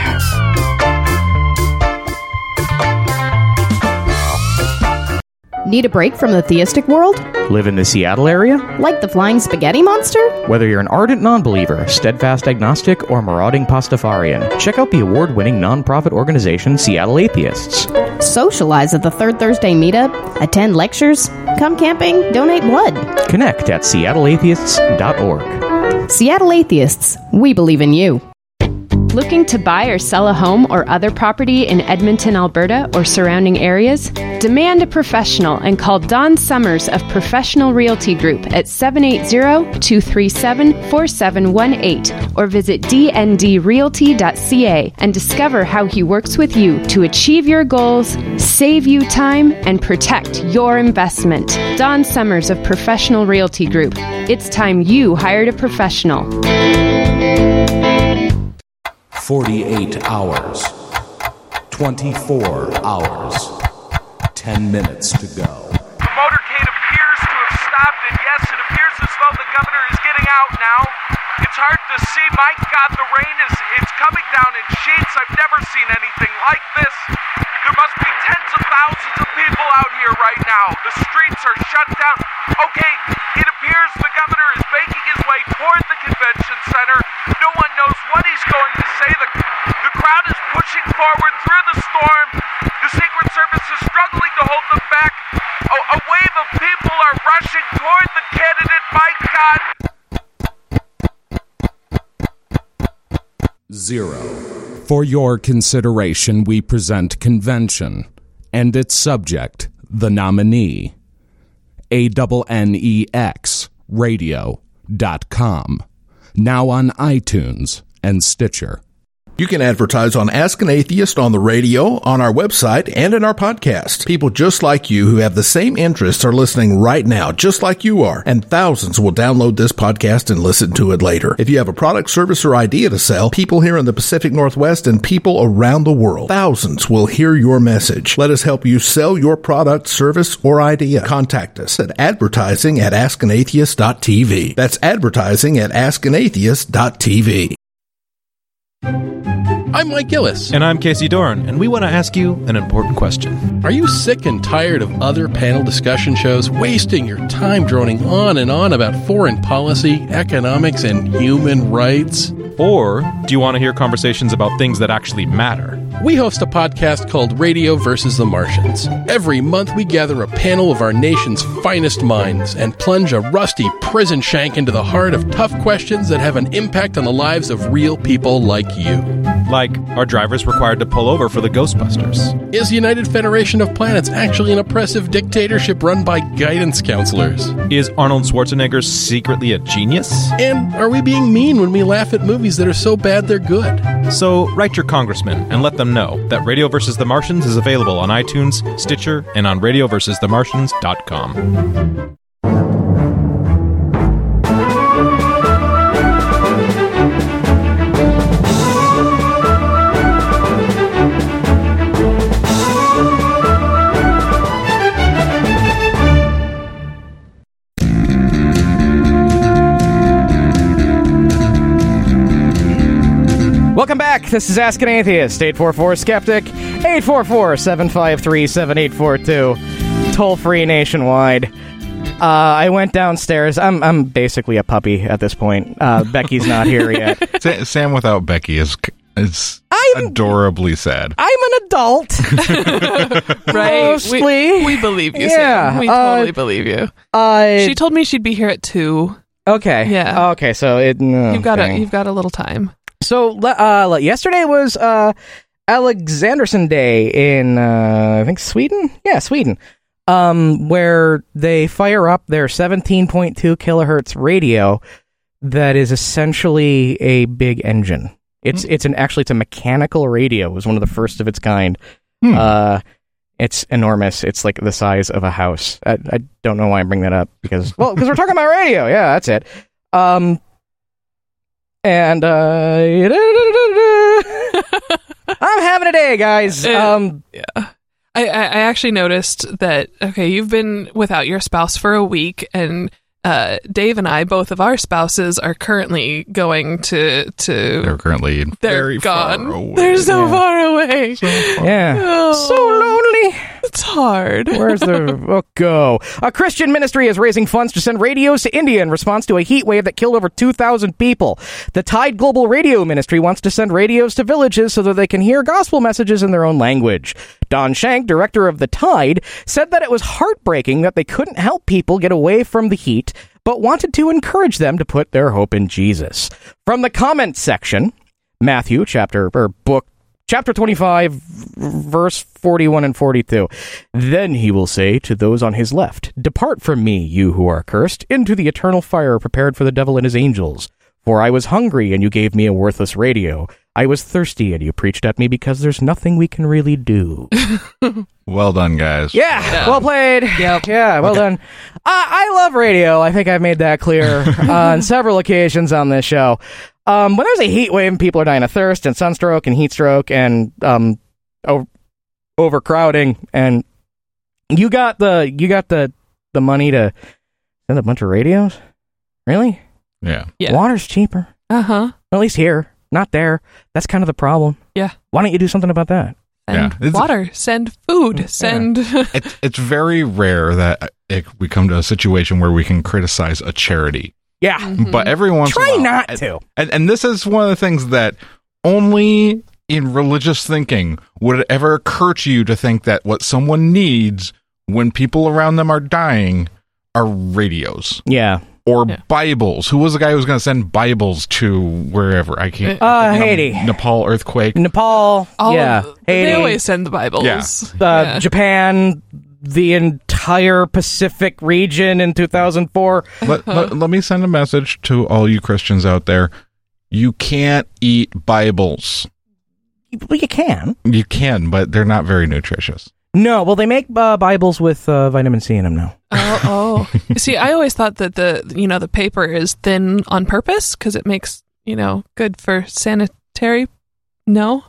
Need a break from the theistic world? Live in the Seattle area? Like the flying spaghetti monster? Whether you're an ardent non-believer, steadfast agnostic, or marauding Pastafarian, check out the award-winning nonprofit organization Seattle Atheists. Socialize at the Third Thursday meetup? Attend lectures? Come camping? Donate blood? Connect at seattle atheists dot org. Seattle Atheists, we believe in you. Looking to buy or sell a home or other property in Edmonton, Alberta, or surrounding areas? Demand a professional and call Don Summers of Professional Realty Group at seven eight zero, two three seven, four seven one eight or visit d n d realty dot c a and discover how he works with you to achieve your goals, save you time, and protect your investment. Don Summers of Professional Realty Group. It's time you hired a professional. forty-eight hours. twenty-four hours. ten minutes to go. The motorcade appears to have stopped, and yes, it appears as though the governor is getting out now. It's hard to see. My God, the rain is it's coming down in sheets. I've never seen anything like this. There must be tens of thousands of people out here right now. The streets are shut down. Okay, it appears the governor is making his way toward the convention center. No one knows what he's going to say. The, the crowd is pushing forward through the storm. The Secret Service is struggling to hold them back. A, a wave of people are rushing toward the candidate. My God. Zero. For your consideration, we present Convention and its subject, the nominee. A N N E X radio dot com. Now on iTunes and Stitcher. You can advertise on Ask an Atheist on the radio, on our website, and in our podcast. People just like you who have the same interests are listening right now, just like you are, and thousands will download this podcast and listen to it later. If you have a product, service, or idea to sell, people here in the Pacific Northwest and people around the world, thousands will hear your message. Let us help you sell your product, service, or idea. Contact us at advertising at ask an atheist dot t v. That's advertising at ask an atheist dot t v. I'm Mike Gillis. And I'm Casey Dorn, and we want to ask you an important question. Are you sick and tired of other panel discussion shows wasting your time droning on and on about foreign policy, economics, and human rights? Or do you want to hear conversations about things that actually matter? We host a podcast called Radio versus the Martians. Every month we gather a panel of our nation's finest minds and plunge a rusty prison shank into the heart of tough questions that have an impact on the lives of real people like you. Like, are drivers required to pull over for the Ghostbusters? Is the United Federation of Planets actually an oppressive dictatorship run by guidance counselors? Is Arnold Schwarzenegger secretly a genius? And are we being mean when we laugh at movies that are so bad they're good? So write your congressman and let them know that Radio versus the Martians is available on iTunes, Stitcher, and on radio versus the martians dot com. Welcome back. This is Ask an Atheist. eight four four Skeptic. eight four four, seven five three, seven eight four two. Toll free nationwide. Uh, I went downstairs. I'm I'm basically a puppy at this point. Uh, Becky's not here yet. Sam without Becky is is I'm, adorably sad. I'm an adult. Right. Mostly. We, we believe you, Yeah, Sam. We uh, totally believe you. Uh, She told me she'd be here at two. okay. Yeah. Okay, so it... No, You've got a dang. you've got a little time. So, uh, yesterday was uh, Alexanderson Day in, uh, I think, Sweden? Yeah, Sweden. Um, where they fire up their seventeen point two kilohertz radio that is essentially a big engine. It's it's an actually it's a mechanical radio. It was one of the first of its kind. Hmm. Uh, it's enormous. It's like the size of a house. I, I don't know why I'm bringing that up because well because we're talking about radio. Yeah, that's it. Um. And, uh, I'm having a day, guys. Um, yeah. I, I I actually noticed that, okay, you've been without your spouse for a week, and uh, Dave and I, both of our spouses, are currently going to... to They're currently they're very gone. far away. They're so Yeah. far away. So far. yeah. Oh. So lonely. It's hard. Where's the... Oh, go. A Christian ministry is raising funds to send radios to India in response to a heat wave that killed over two thousand people. The Tide Global Radio Ministry wants to send radios to villages so that they can hear gospel messages in their own language. Don Shank, director of the Tide, said that it was heartbreaking that they couldn't help people get away from the heat, but wanted to encourage them to put their hope in Jesus. From the comments section, Matthew chapter or book chapter twenty-five, verse forty-one and forty-two. Then he will say to those on his left, "Depart from me, you who are cursed, into the eternal fire prepared for the devil and his angels. For I was hungry, and you gave me a worthless radio. I was thirsty, and you preached at me because there's nothing we can really do." Well done, guys. Yeah, yeah. Well played. Yep. Yeah, well okay. done. Uh, I love radio. I think I've made that clear uh, on several occasions on this show. Um, when there's a heat wave and people are dying of thirst and sunstroke and heat stroke and um, o- overcrowding, and you got the you got the, the money to send a bunch of radios? Really? Yeah. yeah. Water's cheaper. Uh-huh. At least here. Not there. That's kind of the problem. Yeah. Why don't you do something about that? Send yeah. water. Send food. Send... Yeah. it, it's very rare that it, we come to a situation where we can criticize a charity. Yeah. Mm-hmm. But every once Try in a while... not and, to. And, and this is one of the things that only in religious thinking would it ever occur to you to think that what someone needs when people around them are dying are radios. Yeah. Or yeah. Bibles. Who was the guy who was going to send Bibles to wherever? I can't. Uh, I can't Haiti. Nepal earthquake. Nepal. All yeah. Of, Haiti. They always send the Bibles. Yeah. Uh, yeah. Japan. The entire Pacific region in two thousand four. Let, let, let me send a message to all you Christians out there. You can't eat Bibles. Well, you can. You can, but they're not very nutritious. No, well, they make uh, Bibles with uh, vitamin C in them now. Oh, oh. See, I always thought that the you know the paper is thin on purpose because it makes you know good for sanitary. No.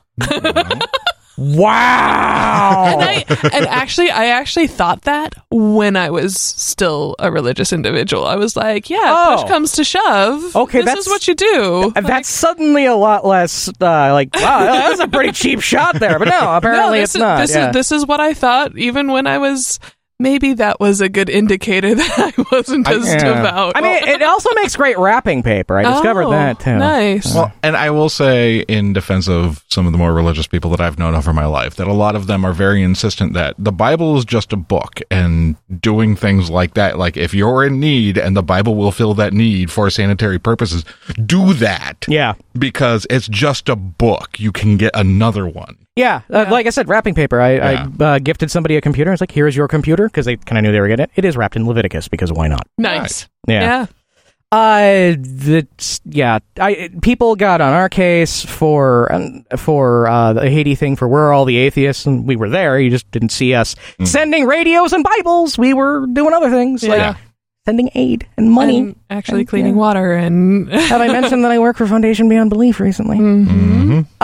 Wow. and I and actually, I actually thought that when I was still a religious individual. I was like, yeah, oh. push comes to shove. Okay, this that's is what you do. That's like, suddenly a lot less uh, like, wow, that's a pretty cheap shot there. But no, apparently no, it's is, not. This, yeah. is, this is what I thought even when I was... Maybe that was a good indicator that I wasn't as I, yeah. devout. I mean, it also makes great wrapping paper. I discovered oh, that, too. Nice. Well, and I will say, in defense of some of the more religious people that I've known over my life, that a lot of them are very insistent that the Bible is just a book, and doing things like that, like if you're in need and the Bible will fill that need for sanitary purposes, do that. Yeah. Because it's just a book. You can get another one. Yeah, uh, yeah. Like I said, wrapping paper. I, yeah. I uh, gifted somebody a computer. I was like, here is your computer, because they kind of knew they were getting it. It is wrapped in Leviticus, because why not? Nice. Yeah. Yeah. Uh, that's, yeah. I people got on our case for um, for uh, the Haiti thing for we're all the atheists, and we were there. You just didn't see us mm. sending radios and Bibles. We were doing other things, yeah. like sending aid and money. And actually and, cleaning yeah. water. And have I mentioned that I work for Foundation Beyond Belief recently? Mm-hmm. Mm-hmm.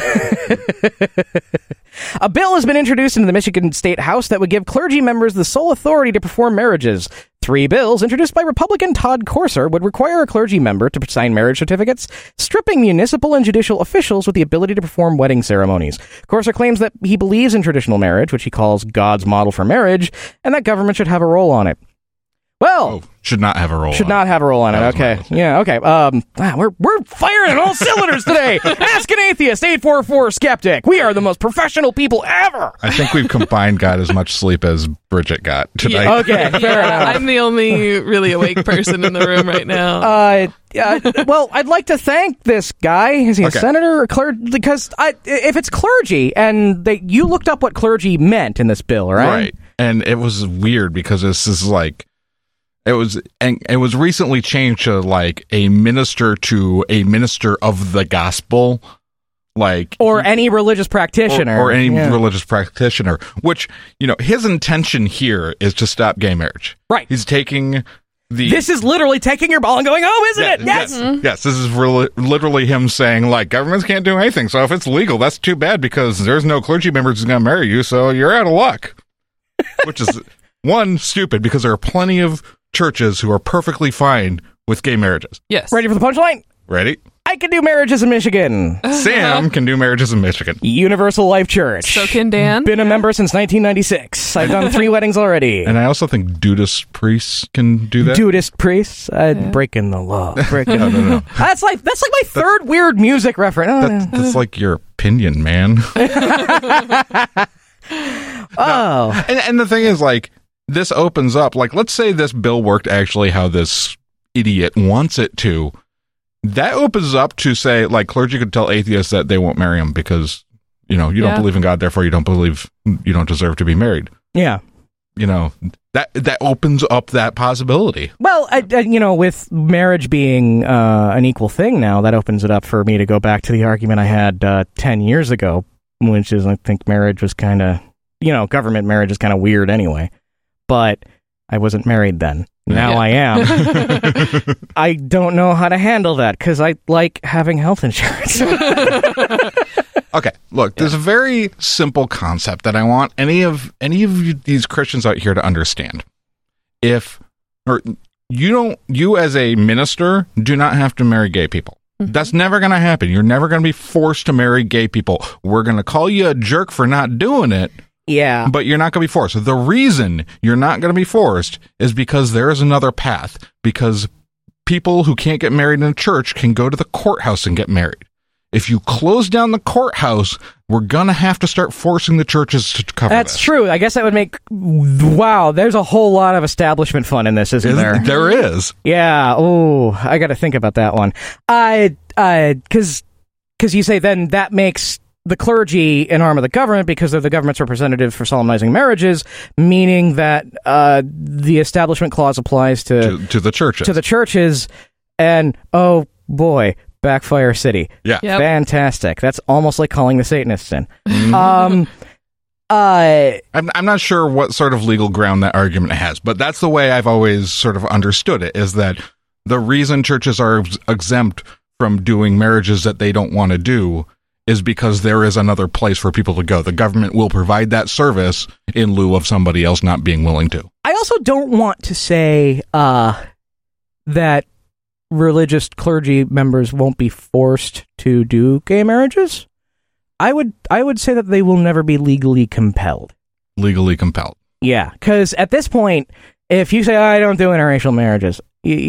Uh, a bill has been introduced into the Michigan State House that would give clergy members the sole authority to perform marriages. Three bills introduced by Republican Todd Corser would require a clergy member to sign marriage certificates, stripping municipal and judicial officials with the ability to perform wedding ceremonies. Corser claims that he believes in traditional marriage, which he calls God's model for marriage, and that government should have a role on it. Well, oh, should not have a role. Should on not it. have a role on it. Okay, yeah, okay. Um, wow, we're we're firing on all cylinders today. Ask an atheist, eight four four skeptic. We are the most professional people ever. I think we've combined got as much sleep as Bridget got tonight. Yeah, okay, fair yeah, enough. I'm the only really awake person in the room right now. Uh, uh, well, I'd like to thank this guy. Is he Okay. a senator or clergy? Because I, if it's clergy, and they, you looked up what clergy meant in this bill, right? Right, and it was weird because this is like. It was, and it was recently changed to like a minister to a minister of the gospel, like or any religious practitioner, or, or any yeah. religious practitioner. Which you know, his intention here is to stop gay marriage. Right. He's taking the. This is literally taking your ball and going, "Oh, isn't yeah, it? Yes, yes, mm-hmm. yes." This is re- literally him saying, like, governments can't do anything. So if it's legal, that's too bad because there's no clergy member who's going to marry you. So you're out of luck. Which is one stupid because there are plenty of churches who are perfectly fine with gay marriages. Yes. Ready for the punchline? Ready? I can do marriages in Michigan. Sam can do marriages in Michigan. Universal Life Church. So can Dan. Been a member since nineteen ninety-six. I've done three weddings already. And I also think Dudist priests can do that. Dudist priests? Uh, yeah. Breaking the law. Breaking no, no, no. That's like that's like my third that's, weird music reference. Oh, that, no. That's like your opinion, man. Oh. No. And, and the thing is, like, this opens up, like, let's say this bill worked actually how this idiot wants it to, that opens up to say, like, clergy could tell atheists that they won't marry them because, you know, you Yeah. don't believe in God, therefore you don't believe you don't deserve to be married. Yeah. You know, that that opens up that possibility. Well, I, I, you know, with marriage being uh, an equal thing now, that opens it up for me to go back to the argument I had uh, ten years ago, which is I think marriage was kind of, you know, government marriage is kind of weird anyway. But I wasn't married then. Now Yeah. I am. I don't know how to handle that because I like having health insurance. Okay, look, there's a very simple concept that I want any of any of you, these Christians out here to understand. If or you don't, you as a minister do not have to marry gay people. Mm-hmm. That's never going to happen. You're never going to be forced to marry gay people. We're going to call you a jerk for not doing it. Yeah. But you're not going to be forced. The reason you're not going to be forced is because there is another path. Because people who can't get married in a church can go to the courthouse and get married. If you close down the courthouse, we're going to have to start forcing the churches to cover That's this. true. I guess that would make... Wow, there's a whole lot of establishment fun in this, isn't Is- there? There is. Yeah. Oh, I got to think about that one. I, I, because, because you say then that makes the clergy an arm of the government because they're the government's representative for solemnizing marriages, meaning that uh, the establishment clause applies to, To, to the churches. to the churches. And oh boy, backfire city. Yeah. Yep. Fantastic. That's almost like calling the Satanists in. um, uh, I'm, I'm not sure what sort of legal ground that argument has, but that's the way I've always sort of understood it, is that the reason churches are ex- exempt from doing marriages that they don't want to do is because there is another place for people to go. The government will provide that service in lieu of somebody else not being willing to. I also don't want to say uh, that religious clergy members won't be forced to do gay marriages. I would I would say that they will never be legally compelled. Legally compelled. Yeah, because at this point, if you say, I don't do interracial marriages, y- y-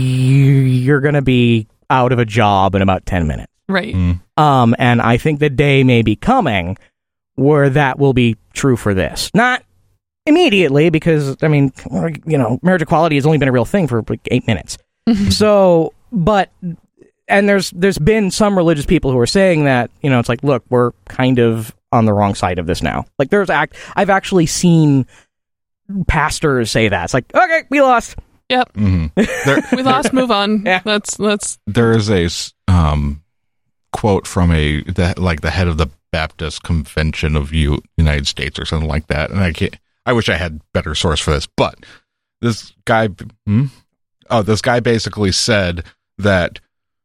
you're going to be out of a job in about ten minutes. Right. Um, and I think the day may be coming where that will be true for this. Not immediately, because, I mean, you know, marriage equality has only been a real thing for like eight minutes. So, but, and there's there's been some religious people who are saying that, you know, it's like, look, we're kind of on the wrong side of this now. Like, there's act, I've actually seen pastors say that. It's like, okay, we lost. Yep. Mm-hmm. There, We lost. Move on. Yeah. Let's let's. there is a s- um, quote from a the, like the head of the Baptist Convention of U- United States or something like that, and I can't. I wish I had better source for this, but this guy, hmm? oh, this guy basically said that,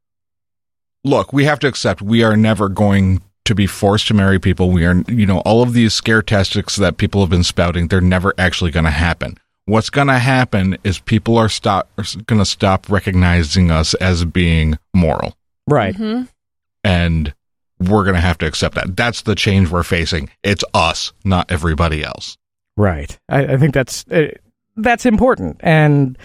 look, we have to accept we are never going to be forced to marry people. We are, you know, all of these scare tactics that people have been spouting, they're never actually going to happen. What's going to happen is people are stop going to stop recognizing us as being moral. Right. Mhm. And we're going to have to accept that. That's the change we're facing. It's us, not everybody else. Right. I, I think that's uh, that's important, and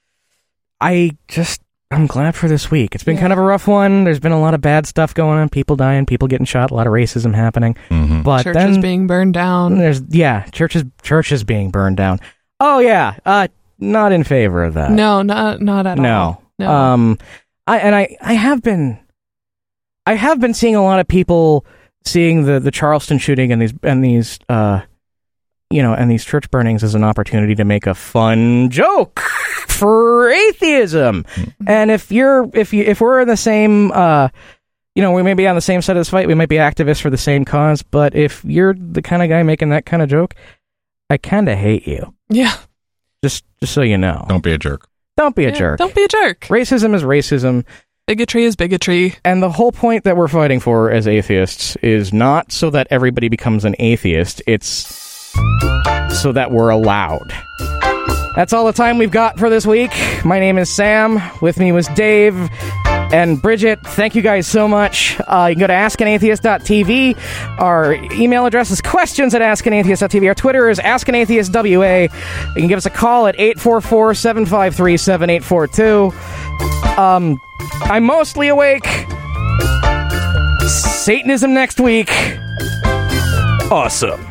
I just I'm glad for this week. It's been Yeah. kind of a rough one. There's been a lot of bad stuff going on, people dying, people getting shot, a lot of racism happening. Mm-hmm. But Churches then being burned down. there's yeah, churches churches being burned down. Oh yeah, uh, not in favor of that. No, not not at no. all. No. Um, I and I I have been I have been seeing a lot of people seeing the the Charleston shooting and these and these uh you know and these church burnings as an opportunity to make a fun joke for atheism. Mm-hmm. And if you're if you if we're in the same uh you know, we may be on the same side of this fight, we might be activists for the same cause, but if you're the kind of guy making that kind of joke, I kind of hate you. Yeah. Just just so you know. Don't be a jerk. Don't be a Yeah, jerk. Don't be a jerk. Racism is racism. Bigotry is bigotry. And the whole point that we're fighting for as atheists is not so that everybody becomes an atheist, it's so that we're allowed. That's all the time we've got for this week. My name is Sam. With me was Dave and Bridget. Thank you guys so much. Uh, you can go to ask an atheist dot t v. Our email address is questions at ask an atheist dot t v. Our Twitter is ask an atheist w a. You can give us a call at eight four four, seven five three, seven eight four two. Um, I'm mostly awake. Satanism next week. Awesome.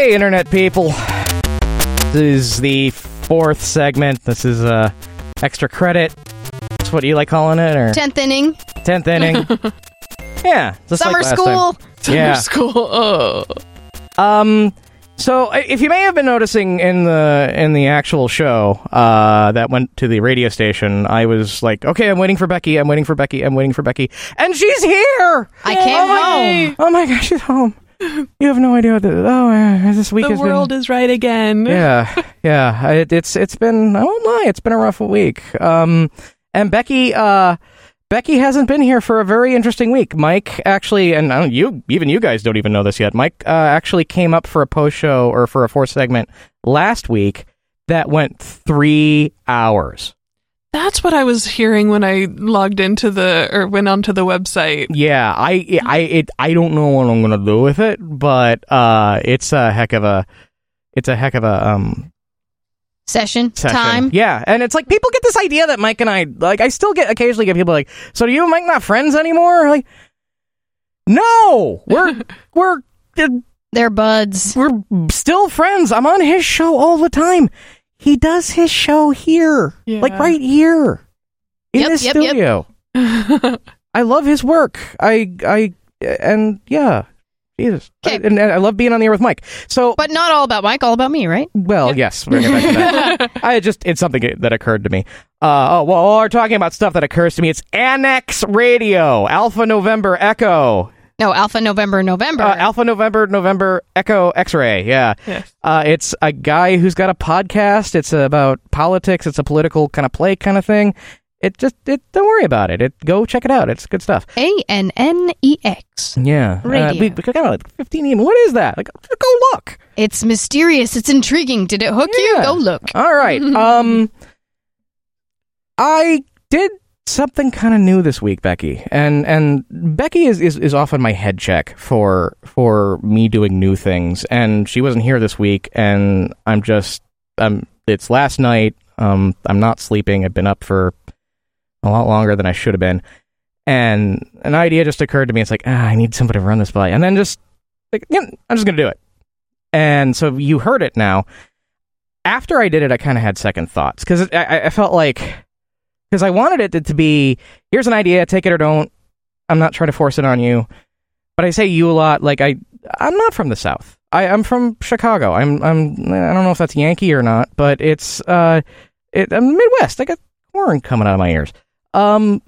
Hey, Internet people. This is the fourth segment. This is uh, extra credit. That's what you like calling it? Or Tenth inning. Tenth inning. Yeah. Just Summer like last school. time. Summer Yeah. school. Oh. Um. So, if you may have been noticing in the in the actual show uh, that went to the radio station, I was like, "Okay, I'm waiting for Becky. I'm waiting for Becky. I'm waiting for Becky," and she's here. I came oh home. My, oh my gosh, she's home. You have no idea what the oh uh, this week The has world been. is right again. Yeah, yeah. It, it's it's been I won't lie, it's been a rough week. Um, and Becky, uh, Becky hasn't been here for a very interesting week. Mike actually, and I don't, you even you guys don't even know this yet. Mike uh, actually came up for a post show or for a fourth segment last week that went three hours. That's what I was hearing when I logged into the or went onto the website. Yeah, I I it, I don't know what I'm gonna do with it, but uh, it's a heck of a it's a heck of a um. Session, Session. time. Yeah, and it's like people get this idea that Mike and I, like, I still get occasionally get people like, so do you and Mike not friends anymore? Like, no, we're we're uh, They're buds. we're still friends. I'm on his show all the time. He does his show here, Yeah. like right here in Yep, the yep, yep. studio. I love his work. I I and yeah, Jesus, I, 'Kay. and, and I love being on the air with Mike. So, But not all about Mike, all about me, right? well, yes, we're gonna get back to that. I just it's something that occurred to me. Uh, oh, well, while we're talking about stuff that occurs to me, it's Annex Radio, Alpha November Echo, No, Alpha November November. uh, Alpha November November Echo X-ray. Yeah, Yes. uh, it's a guy who's got a podcast. It's about politics. It's a political kind of play kind of thing. It just it don't worry about it. It go check it out. It's good stuff. A N N E X. Yeah, uh, Radio. we, we got like fifteen emails. What is that? Like, go look. It's mysterious. It's intriguing. Did it hook you? Yeah. Go look. All right. Um, I did something kind of new this week, Becky, and and Becky is, is, is often my head check for for me doing new things, and she wasn't here this week, and I'm just um it's last night. Um, I'm not sleeping. I've been up for a lot longer than I should have been, and an idea just occurred to me. It's like, ah, I need somebody to run this by, and then just like, yeah, I'm just gonna do it. And so you heard it now. After I did it, I kind of had second thoughts because I, I felt like because I wanted it to, to be here's an idea, take it or don't. I'm not trying to force it on you, but I say you a lot. Like I, I'm not from the South. I, I'm from Chicago. I'm, I'm. I don't know if that's Yankee or not, but it's uh, it, I'm Midwest. I got corn coming out of my ears. Um,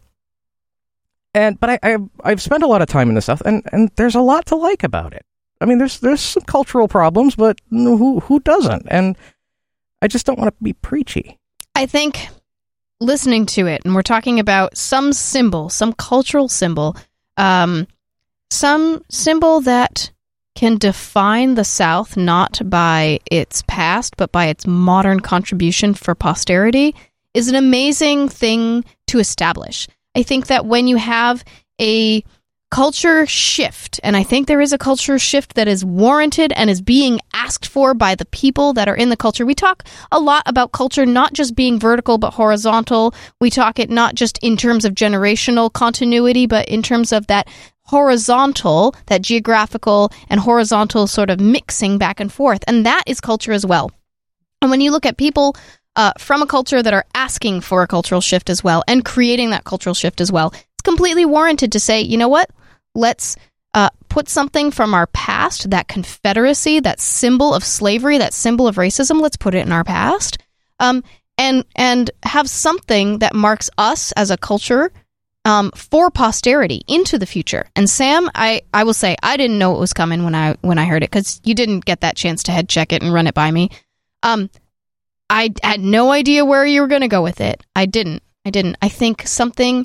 and but I, I I've spent a lot of time in the South, and, and there's a lot to like about it. I mean, there's there's some cultural problems, but who who doesn't? And I just don't want to be preachy. I think listening to it, and we're talking about some symbol, some cultural symbol, um, some symbol that can define the South not by its past, but by its modern contribution for posterity, is an amazing thing to establish. I think that when you have a culture shift, and I think there is a culture shift that is warranted and is being asked for by the people that are in the culture. We talk a lot about culture not just being vertical but horizontal. We talk it not just in terms of generational continuity, but in terms of that horizontal, that geographical and horizontal sort of mixing back and forth. And that is culture as well. And when you look at people uh, from a culture that are asking for a cultural shift as well and creating that cultural shift as well, it's completely warranted to say, you know what? Let's uh, put something from our past, that Confederacy, that symbol of slavery, that symbol of racism, let's put it in our past, um, and and have something that marks us as a culture um, for posterity into the future. And Sam, I, I will say, I didn't know it was coming when I when I heard it, because you didn't get that chance to head check it and run it by me. Um, I had no idea where you were going to go with it. I didn't. I didn't. I think something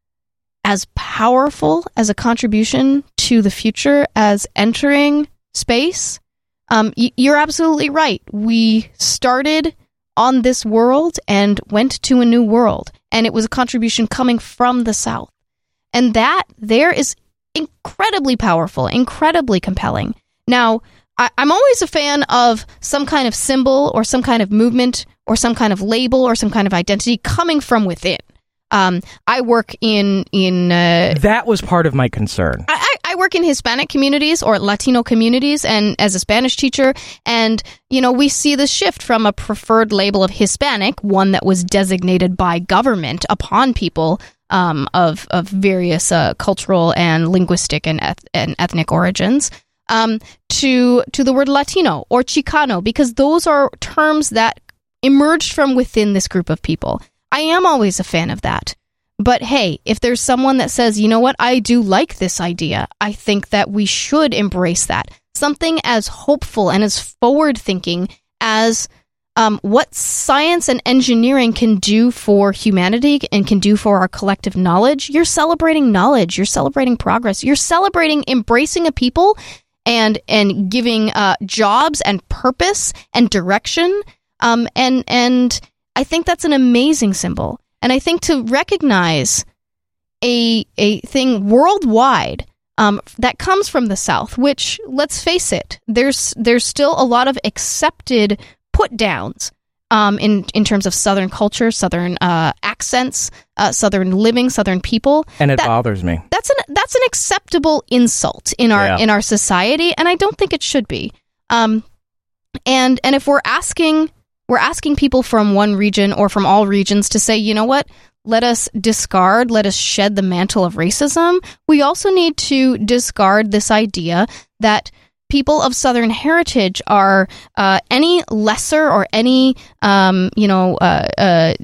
as powerful as a contribution to the future as entering space. Um, y- you're absolutely right. We started on this world and went to a new world, and it was a contribution coming from the South. And that there is incredibly powerful, incredibly compelling. Now, I- I'm always a fan of some kind of symbol or some kind of movement or some kind of label or some kind of identity coming from within. Um, I work in in uh, that was part of my concern. I, I work work in Hispanic communities or Latino communities and as a Spanish teacher, and, you know, we see the shift from a preferred label of Hispanic, one that was designated by government upon people um, of, of various uh, cultural and linguistic and, eth- and ethnic origins, um, to, to the word Latino or Chicano, because those are terms that emerged from within this group of people. I am always a fan of that. But hey, if there's someone that says, you know what, I do like this idea, I think that we should embrace that. Something as hopeful and as forward-thinking as um, what science and engineering can do for humanity and can do for our collective knowledge. You're celebrating knowledge. You're celebrating progress. You're celebrating embracing a people and and giving uh, jobs and purpose and direction. Um, and and I think that's an amazing symbol. And I think to recognize a a thing worldwide um, that comes from the South, which, let's face it, there's there's still a lot of accepted put downs um, in in terms of Southern culture, Southern uh, accents, uh, Southern living, Southern people, and it that, bothers me. That's an that's an acceptable insult in our yeah. in our society, and I don't think it should be. Um, and and if we're asking. We're asking people from one region or from all regions to say, you know what, let us discard, let us shed the mantle of racism. We also need to discard this idea that people of Southern heritage are uh, any lesser or any, um, you know, uh, uh,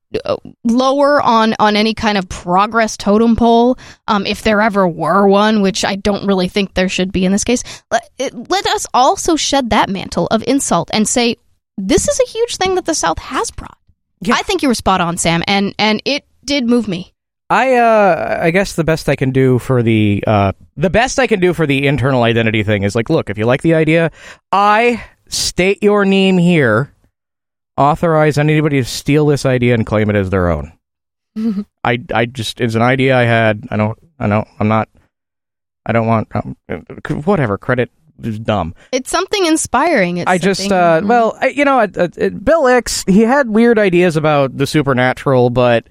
lower on, on any kind of progress totem pole, um, if there ever were one, which I don't really think there should be in this case. Let, it, let us also shed that mantle of insult and say, this is a huge thing that the South has brought. Yeah. I think you were spot on, Sam, and, and it did move me. I uh, I guess the best I can do for the uh, the best I can do for the internal identity thing is like, look, if you like the idea, I state your name here, authorize anybody to steal this idea and claim it as their own. I I just it's an idea I had. I don't I don't I'm not. I don't want um, whatever credit. Is dumb. It's something inspiring. It's I just, something, uh, mm-hmm. well, I, you know, uh, uh, Bill Hicks, he had weird ideas about the supernatural, but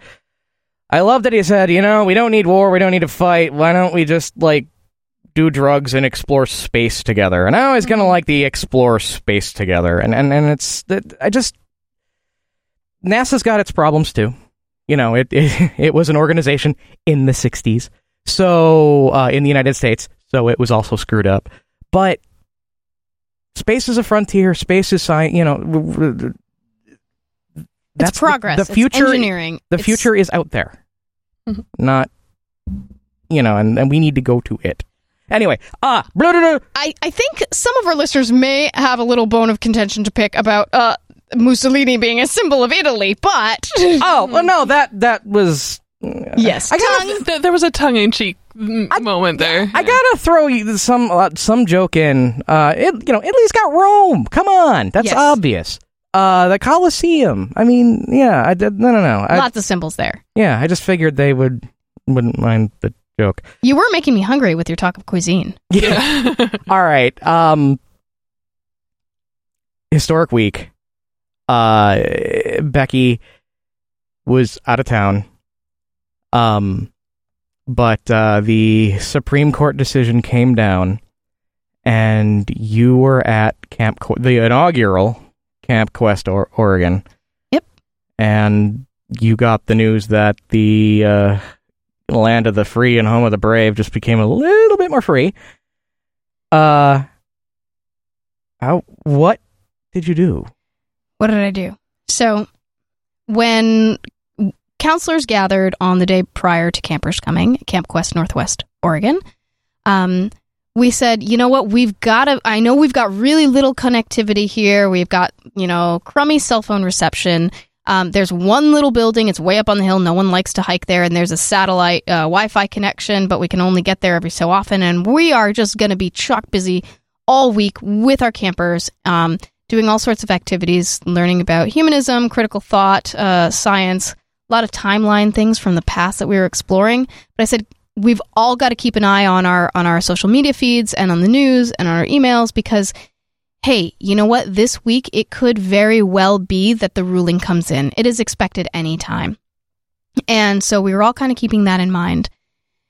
I love that he said, you know, we don't need war, we don't need to fight. Why don't we just, like, do drugs and explore space together? And I always mm-hmm. kind of like the explore space together. And, and, and it's, I just, NASA's got its problems, too. You know, it, it, it was an organization in the sixties, so, uh, in the United States, so it was also screwed up. But space is a frontier. Space is science. You know, that's it's progress. The, the future, it's engineering. The it's... future is out there, mm-hmm. not, you know, and, and we need to go to it. Anyway, ah, blah, blah, blah. I I think some of our listeners may have a little bone of contention to pick about uh Mussolini being a symbol of Italy, but oh, well, no, that that was. Yes, I gotta, th- there was a tongue-in-cheek m- I, moment there. I gotta throw you some uh, some joke in. Uh, it, you know, Italy's got Rome. Come on, that's yes. obvious. Uh, the Colosseum. I mean, yeah. I did. No, no, no. I, Lots of symbols there. Yeah, I just figured they would wouldn't mind the joke. You were making me hungry with your talk of cuisine. Yeah. All right. Um, historic week. Uh, Becky was out of town. Um, but uh, the Supreme Court decision came down, and you were at Camp Qu- the inaugural Camp Quest, or- Oregon. Yep. And you got the news that the uh, land of the free and home of the brave just became a little bit more free. Uh, how? What did you do? What did I do? So, when counselors gathered on the day prior to campers coming, Camp Quest Northwest, Oregon, um, we said, you know what, we've got to, I know we've got really little connectivity here. We've got, you know, crummy cell phone reception. Um, there's one little building. It's way up on the hill. No one likes to hike there. And there's a satellite uh, Wi-Fi connection, but we can only get there every so often. And we are just going to be chock busy all week with our campers, um, doing all sorts of activities, learning about humanism, critical thought, uh, science, a lot of timeline things from the past that we were exploring. But I said, we've all got to keep an eye on our on our social media feeds and on the news and on our emails because, hey, you know what? This week, it could very well be that the ruling comes in. It is expected any time. And so we were all kind of keeping that in mind.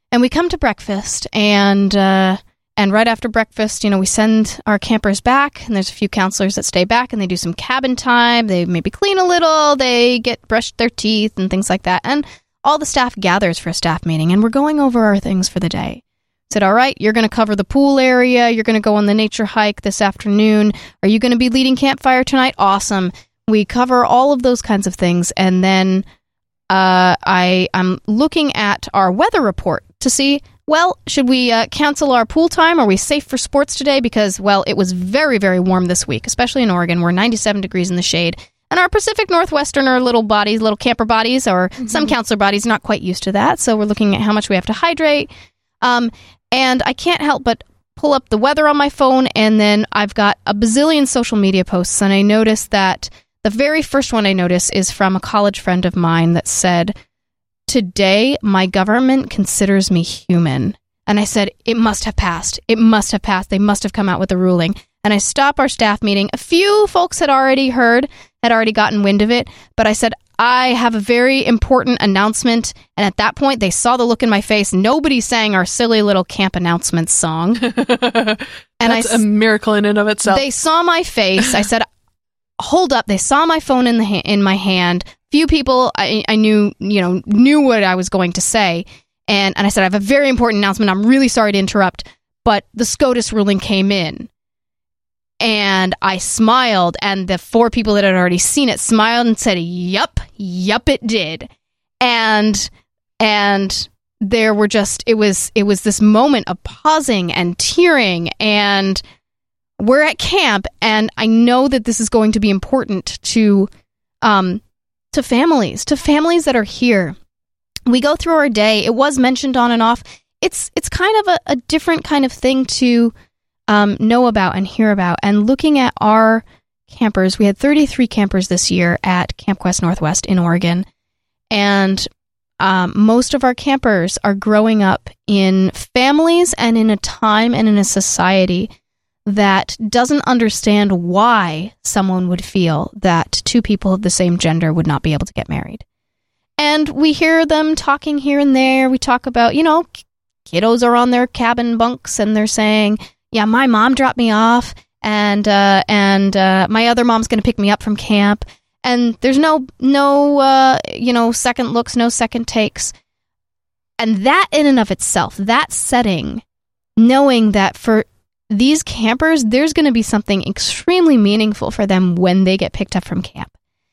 And we come to breakfast, and uh, and right after breakfast, you know, we send our campers back, and there's a few counselors that stay back, and they do some cabin time. They maybe clean a little, they get brushed their teeth and things like that. And all the staff gathers for a staff meeting, and we're going over our things for the day. Said, all right, you're going to cover the pool area. You're going to go on the nature hike this afternoon. Are you going to be leading campfire tonight? Awesome. We cover all of those kinds of things. And then uh, I, I'm looking at our weather report to see, well, should we uh, cancel our pool time? Are we safe for sports today? Because, well, it was very, very warm this week, especially in Oregon. We're ninety-seven degrees in the shade. And our Pacific Northwesterner little bodies, little camper bodies, or mm-hmm. some counselor bodies, not quite used to that. So we're looking at how much we have to hydrate. Um, and I can't help but pull up the weather on my phone, and then I've got a bazillion social media posts, and I noticed that the very first one I noticed is from a college friend of mine that said, today my government considers me human. And I said, it must have passed. It must have passed. They must have come out with a ruling. And I stop our staff meeting. A few folks had already heard, had already gotten wind of it, but I said, I have a very important announcement. And at that point, they saw the look in my face. Nobody sang our silly little camp announcements song. And That's I, a miracle in and of itself. They saw my face. I said, hold up. They saw my phone in the ha- in my hand. Few people I, I knew, you know, knew what I was going to say. And, and I said, I have a very important announcement. I'm really sorry to interrupt, but the SCOTUS ruling came in. And I smiled, and the four people that had already seen it smiled and said, yup, yup, it did. And, and there were just, it was, it was this moment of pausing and tearing, and we're at camp, and I know that this is going to be important to, um, to families, to families that are here. We go through our day. It was mentioned on and off. It's, it's kind of a, a different kind of thing to Um, know about and hear about. And looking at our campers, we had thirty-three campers this year at Camp Quest Northwest in Oregon, and um, most of our campers are growing up in families and in a time and in a society that doesn't understand why someone would feel that two people of the same gender would not be able to get married. And we hear them talking here and there. We talk about, you know, kiddos are on their cabin bunks and they're saying, yeah, my mom dropped me off, and uh, and uh, my other mom's going to pick me up from camp. And there's no, no uh, you know, second looks, no second takes. And that in and of itself, that setting, knowing that for these campers, there's going to be something extremely meaningful for them when they get picked up from camp.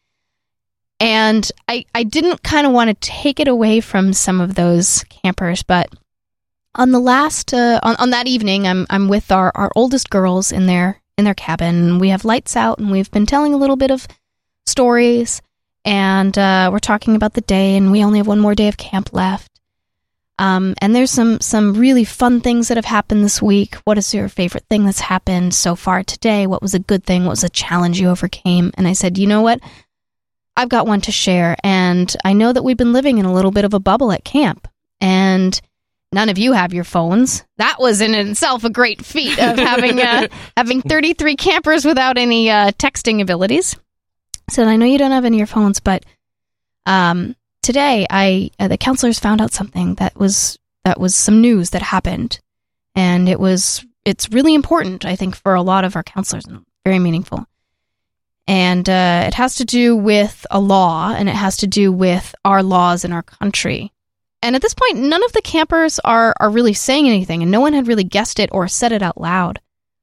And I, I didn't kind of want to take it away from some of those campers, but on the last, uh, on, on that evening, I'm I'm with our, our oldest girls in their in their cabin. We have lights out, and we've been telling a little bit of stories, and uh, we're talking about the day, and we only have one more day of camp left. Um, and there's some some really fun things that have happened this week. What is your favorite thing that's happened so far today? What was a good thing? What was a challenge you overcame? And I said, you know what? I've got one to share, and I know that we've been living in a little bit of a bubble at camp, and none of you have your phones. That was in itself a great feat of having uh, having thirty-three campers without any uh, texting abilities. So I know you don't have any of your phones, but um, today I uh, the counselors found out something that was that was some news that happened, and it was it's really important, I think, for a lot of our counselors, and very meaningful. And uh, it has to do with a law, and it has to do with our laws in our country. And at this point, none of the campers are, are really saying anything, and no one had really guessed it or said it out loud.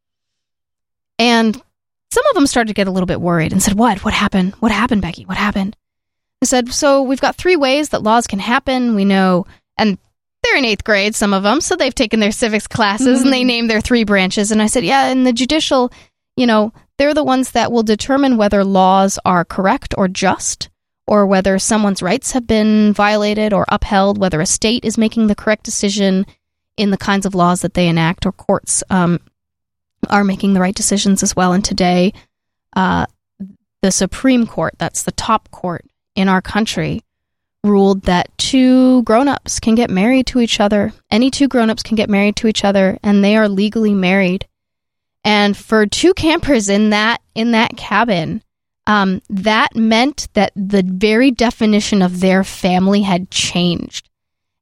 And some of them started to get a little bit worried and said, what? What happened? What happened, Becky? What happened? I said, so we've got three ways that laws can happen. We know, and they're in eighth grade, some of them, so they've taken their civics classes, mm-hmm. and they name their three branches. And I said, yeah, in the judicial, you know, they're the ones that will determine whether laws are correct or just, or whether someone's rights have been violated or upheld, whether a state is making the correct decision in the kinds of laws that they enact, or courts um, are making the right decisions as well. And today, uh, the Supreme Court, that's the top court in our country, ruled that two grown-ups can get married to each other. Any two grown-ups can get married to each other, and they are legally married. And for two campers in that in that cabin, Um, that meant that the very definition of their family had changed.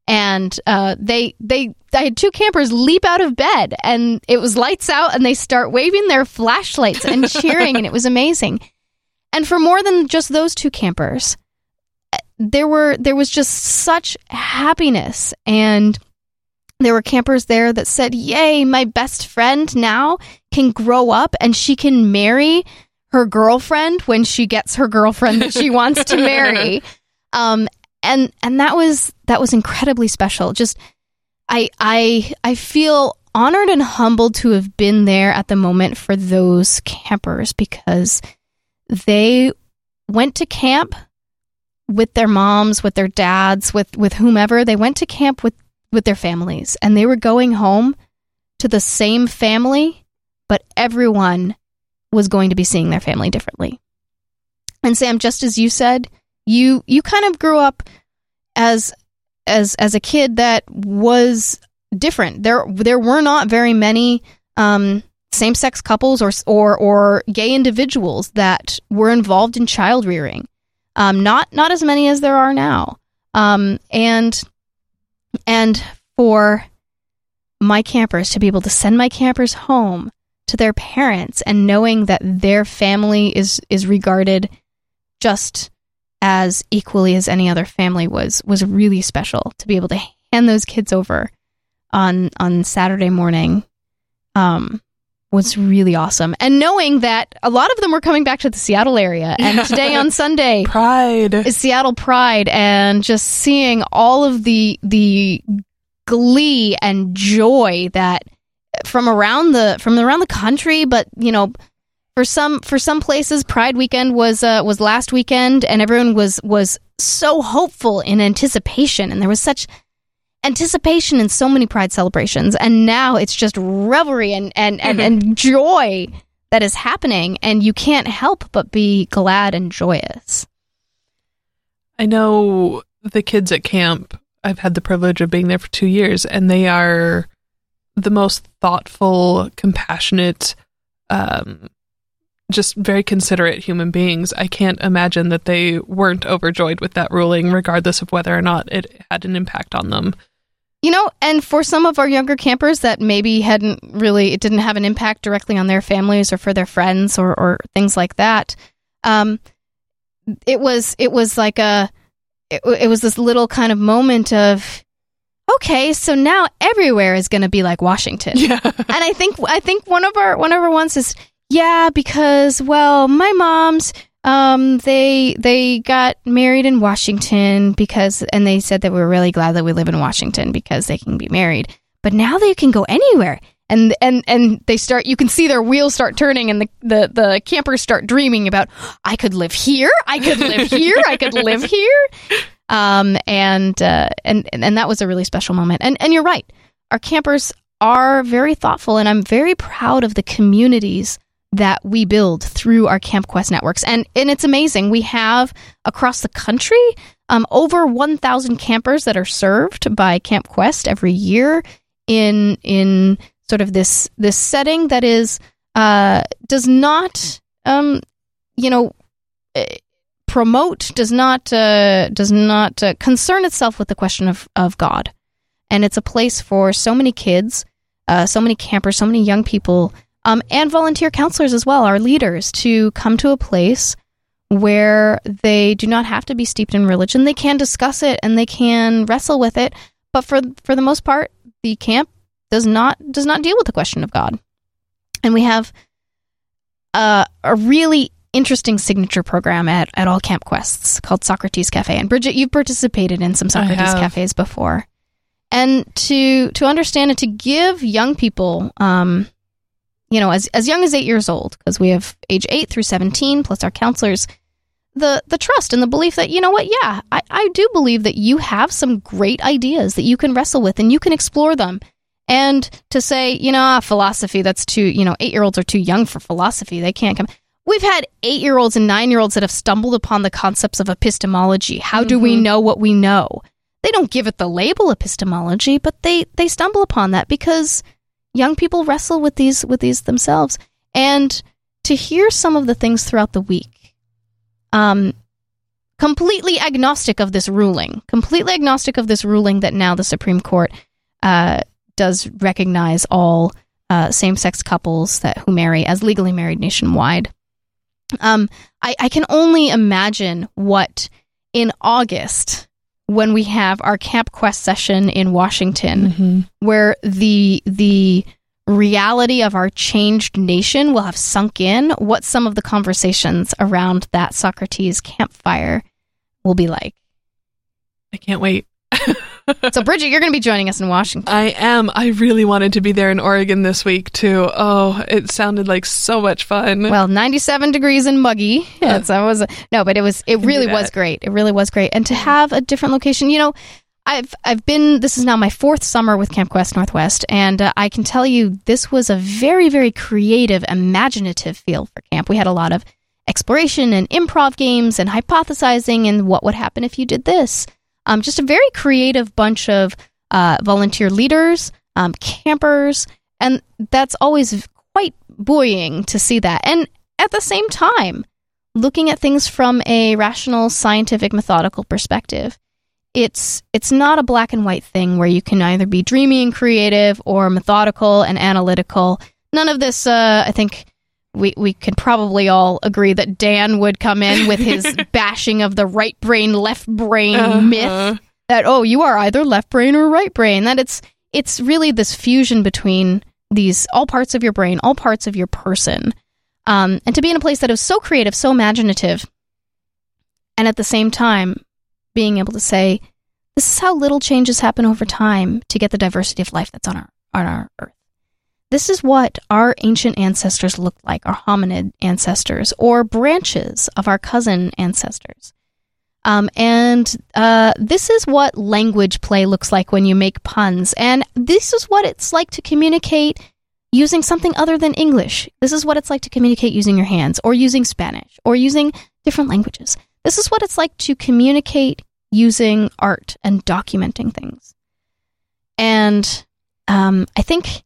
And uh, they they I had two campers leap out of bed, and it was lights out, and they start waving their flashlights and cheering, and it was amazing. And for more than just those two campers, there were there was just such happiness, and there were campers there that said, "Yay, my best friend now can grow up, and she can marry her girlfriend when she gets her girlfriend that she wants to marry." Um, and and that was that was incredibly special. Just I I I feel honored and humbled to have been there at the moment for those campers, because they went to camp with their moms, with their dads, with with whomever. They went to camp with with their families, and they were going home to the same family, but everyone was going to be seeing their family differently. And Sam, just as you said, you you kind of grew up as as as a kid that was different. There there were not very many um, same-sex couples or or or gay individuals that were involved in child rearing. Um, not not as many as there are now. Um, and and for my campers to be able to send my campers home to their parents, and knowing that their family is is regarded just as equally as any other family was was really special. To be able to hand those kids over on on Saturday morning um, was really awesome. And knowing that a lot of them were coming back to the Seattle area, and yeah. Today on Sunday, Pride is Seattle Pride, and just seeing all of the the glee and joy that from around the from around the country. But you know, for some for some places, Pride weekend was uh, was last weekend, and everyone was was so hopeful in anticipation, and there was such anticipation in so many Pride celebrations, and now it's just revelry and and, and, and joy that is happening, and you can't help but be glad and joyous. I know the kids at camp. I've had the privilege of being there for two years, and they are the most thoughtful, compassionate, um, just very considerate human beings. I can't imagine that they weren't overjoyed with that ruling, regardless of whether or not it had an impact on them. You know, and for some of our younger campers that maybe hadn't really, it didn't have an impact directly on their families or for their friends or, or things like that. Um, it was, it was like a, it, it was this little kind of moment of, okay, so now everywhere is going to be like Washington. Yeah. And I think, I think one of our, one of our ones is, yeah, because, well, my mom's, Um, they they got married in Washington because, and they said that we were really glad that we live in Washington because they can be married. But now they can go anywhere, and and and they start. You can see their wheels start turning, and the the the campers start dreaming about, I could live here, I could live here, I could live here. Um, and uh, and and that was a really special moment. And and you're right, our campers are very thoughtful, and I'm very proud of the communities that we build through our CampQuest networks. And and it's amazing. We have across the country um, over one thousand campers that are served by CampQuest every year in in sort of this this setting that is uh, does not um, you know promote, does not uh, does not uh, concern itself with the question of, of God. And it's a place for so many kids, uh, so many campers, so many young people, Um, and volunteer counselors as well, our leaders, to come to a place where they do not have to be steeped in religion. They can discuss it and they can wrestle with it, but for for the most part, the camp does not does not deal with the question of God. And we have uh, a really interesting signature program at, at all CampQuests called Socrates Cafe. And Bridget, you've participated in some Socrates Cafes before. And to to understand and to give young people, um, you know, as as young as eight years old, because we have age eight through seventeen, plus our counselors, the the trust and the belief that, you know what, yeah, I, I do believe that you have some great ideas that you can wrestle with and you can explore them. And to say, you know, ah, philosophy, that's too, you know, eight-year-olds are too young for philosophy. They can't come. We've had eight-year-olds and nine-year-olds that have stumbled upon the concepts of epistemology. How do mm-hmm. we know what we know? They don't give it the label epistemology, but they, they stumble upon that because young people wrestle with these with these themselves. And to hear some of the things throughout the week, um, completely agnostic of this ruling, completely agnostic of this ruling that now the Supreme Court uh, does recognize all uh, same-sex couples that who marry as legally married nationwide. Um, I, I can only imagine what in August, when we have our Camp Quest session in Washington, mm-hmm. where the the reality of our changed nation will have sunk in, what some of the conversations around that Socrates campfire will be like. I can't wait. So, Bridget, you're going to be joining us in Washington. I am. I really wanted to be there in Oregon this week, too. Oh, it sounded like so much fun. Well, ninety-seven degrees and muggy. Yeah, uh, so I was no, but it was. It really was great. It really was great, and to have a different location. You know, I've I've been. This is now my fourth summer with Camp Quest Northwest, and uh, I can tell you this was a very, very creative, imaginative feel for camp. We had a lot of exploration and improv games and hypothesizing and what would happen if you did this. Um, just a very creative bunch of uh, volunteer leaders, um, campers, and that's always quite buoying to see that. And at the same time, looking at things from a rational, scientific, methodical perspective. It's it's not a black and white thing where you can either be dreamy and creative or methodical and analytical. None of this, uh, I think... We we could probably all agree that Dan would come in with his bashing of the right brain, left brain uh-huh. myth that, oh, you are either left brain or right brain. That it's it's really this fusion between these all parts of your brain, all parts of your person. Um, and to be in a place that is so creative, so imaginative, and at the same time being able to say, this is how little changes happen over time to get the diversity of life that's on our on our earth. This is what our ancient ancestors looked like, our hominid ancestors, or branches of our cousin ancestors. Um, and uh, this is what language play looks like when you make puns. And this is what it's like to communicate using something other than English. This is what it's like to communicate using your hands, or using Spanish, or using different languages. This is what it's like to communicate using art and documenting things. And um, I think...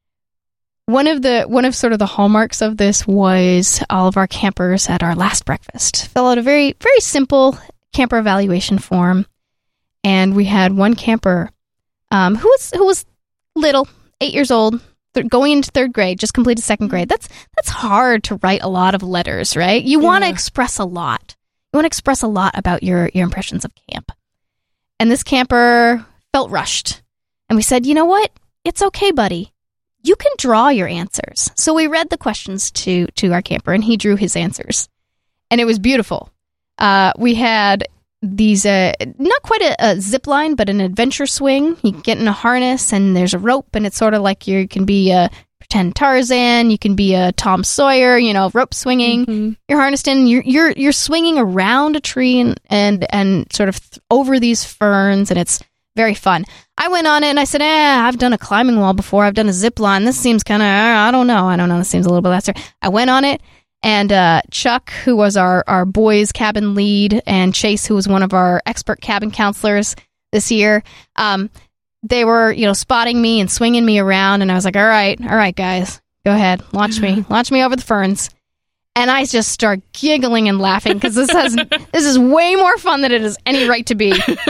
One of the one of sort of the hallmarks of this was all of our campers at our last breakfast fill out a very, very simple camper evaluation form. And we had one camper um, who was who was little, eight years old, th- going into third grade, just completed second grade. That's that's hard to write a lot of letters, right? You yeah. want to express a lot. You want to express a lot about your, your impressions of camp. And this camper felt rushed. And we said, you know what? It's okay, buddy. You can draw your answers. So we read the questions to, to our camper, and he drew his answers. And it was beautiful. Uh, we had these, uh, not quite a, a zip line, but an adventure swing. You get in a harness, and there's a rope, and it's sort of like you can be a pretend Tarzan, you can be a Tom Sawyer, you know, rope swinging. Mm-hmm. You're harnessed in, you're, you're, you're swinging around a tree and, and, and sort of th- over these ferns, and it's very fun. I went on it and I said, eh, I've done a climbing wall before. I've done a zip line. This seems kind of, I don't know. I don't know. This seems a little bit lesser. I went on it, and uh, Chuck, who was our, our boys' cabin lead, and Chase, who was one of our expert cabin counselors this year, um, they were, you know, spotting me and swinging me around. And I was like, all right, all right, guys, go ahead. Launch me. Launch me over the ferns. And I just start giggling and laughing because this has this is way more fun than it has any right to be.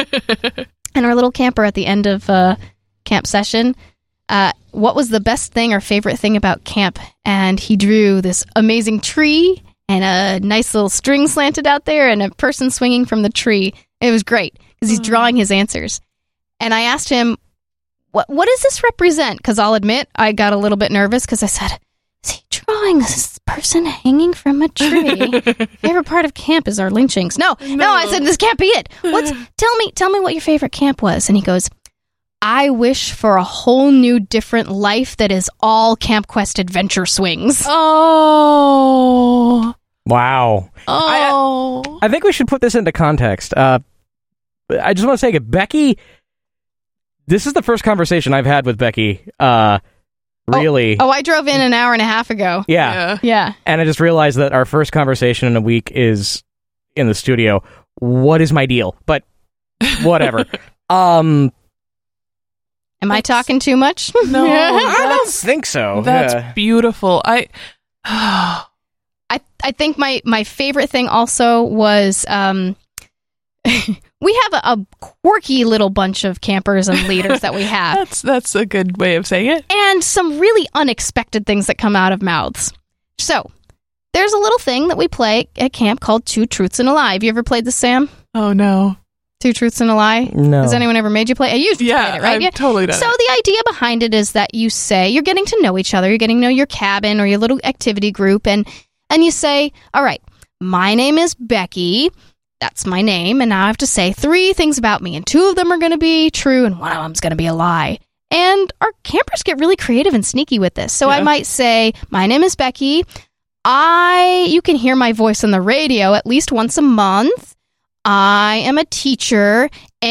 And our little camper at the end of uh, camp session, uh, what was the best thing or favorite thing about camp? And he drew this amazing tree and a nice little string slanted out there and a person swinging from the tree. It was great because he's drawing his answers. And I asked him, what what does this represent? Because I'll admit, I got a little bit nervous because I said, is he drawing this person hanging from a tree? Favorite part of camp is our lynchings. No, no, no, I said, this can't be it. What's tell me, tell me what your favorite camp was. And he goes, I wish for a whole new different life that is all Camp Quest adventure swings. Oh. Wow. Oh. I, I think we should put this into context. Uh, I just want to say, Becky, this is the first conversation I've had with Becky. Uh, Really? Oh, oh, I drove in an hour and a half ago. Yeah. yeah. Yeah. And I just realized that our first conversation in a week is in the studio. What is my deal? But whatever. um, Am I talking too much? No. I don't think so. That's yeah. beautiful. I I I think my, my favorite thing also was um we have a, a quirky little bunch of campers and leaders that we have. That's that's a good way of saying it. And some really unexpected things that come out of mouths. So, there's a little thing that we play at camp called Two Truths and a Lie. Have you ever played this, Sam? Oh, no. Two Truths and a Lie? No. Has anyone ever made you play? You've yeah, played it, right? I've yeah, totally done So it. the idea behind it is that you say, you're getting to know each other, you're getting to know your cabin or your little activity group, and, and you say, all right, my name is Becky, that's my name, and now I have to say three things about me, and two of them are going to be true, and one of them's going to be a lie. And our campers get really creative and sneaky with this. So Yeah. I might say, my name is Becky, I, you can hear my voice on the radio at least once a month. I am a teacher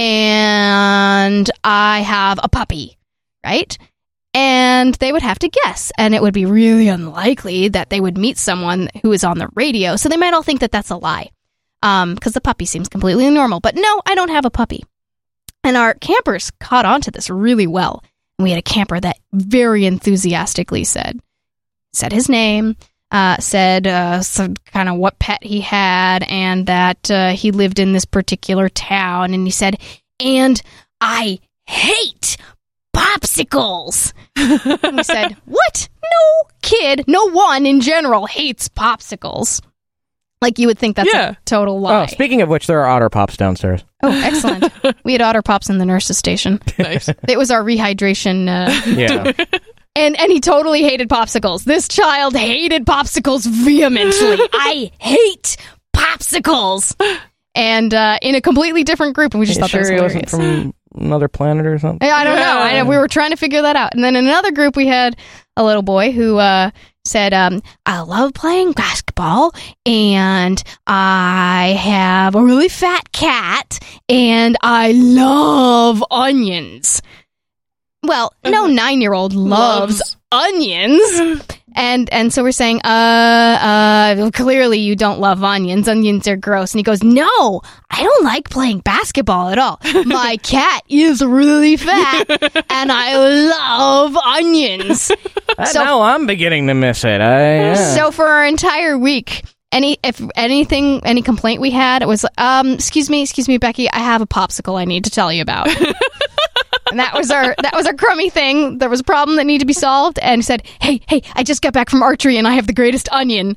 and I have a puppy, right? And they would have to guess, and it would be really unlikely that they would meet someone who is on the radio. So they might all think that that's a lie, um, because the puppy seems completely normal. But no, I don't have a puppy. And our campers caught on to this really well. And we had a camper that very enthusiastically said, said his name, Uh, said uh, some kind of what pet he had, and that uh, he lived in this particular town. And he said, and I hate popsicles. And we said, what? No kid, no one in general hates popsicles. Like you would think that's Yeah. a total lie. Oh, speaking of which, there are Otter Pops downstairs. Oh, excellent. We had Otter Pops in the nurse's station. Nice. It was our rehydration. Uh, Yeah. And and he totally hated popsicles. This child hated popsicles vehemently. I hate popsicles. And uh, in a completely different group, and we just You thought sure that he was wasn't hilarious. from another planet or something? I don't know. I, we were trying to figure that out. And then in another group, we had a little boy who uh, said, um, I love playing basketball, and I have a really fat cat, and I love onions. Well, no nine-year-old loves, Loves. onions. And and so we're saying, uh, uh, clearly you don't love onions. Onions are gross. And he goes, no, I don't like playing basketball at all. My cat is really fat, and I love onions. Uh, So- now I'm beginning to miss it. I, yeah. So for our entire week, any if anything, any complaint we had, it was, um, excuse me, excuse me, Becky, I have a popsicle I need to tell you about. And that was our that was our crummy thing. There was a problem that needed to be solved, and he said, "Hey, hey, I just got back from archery, and I have the greatest onion."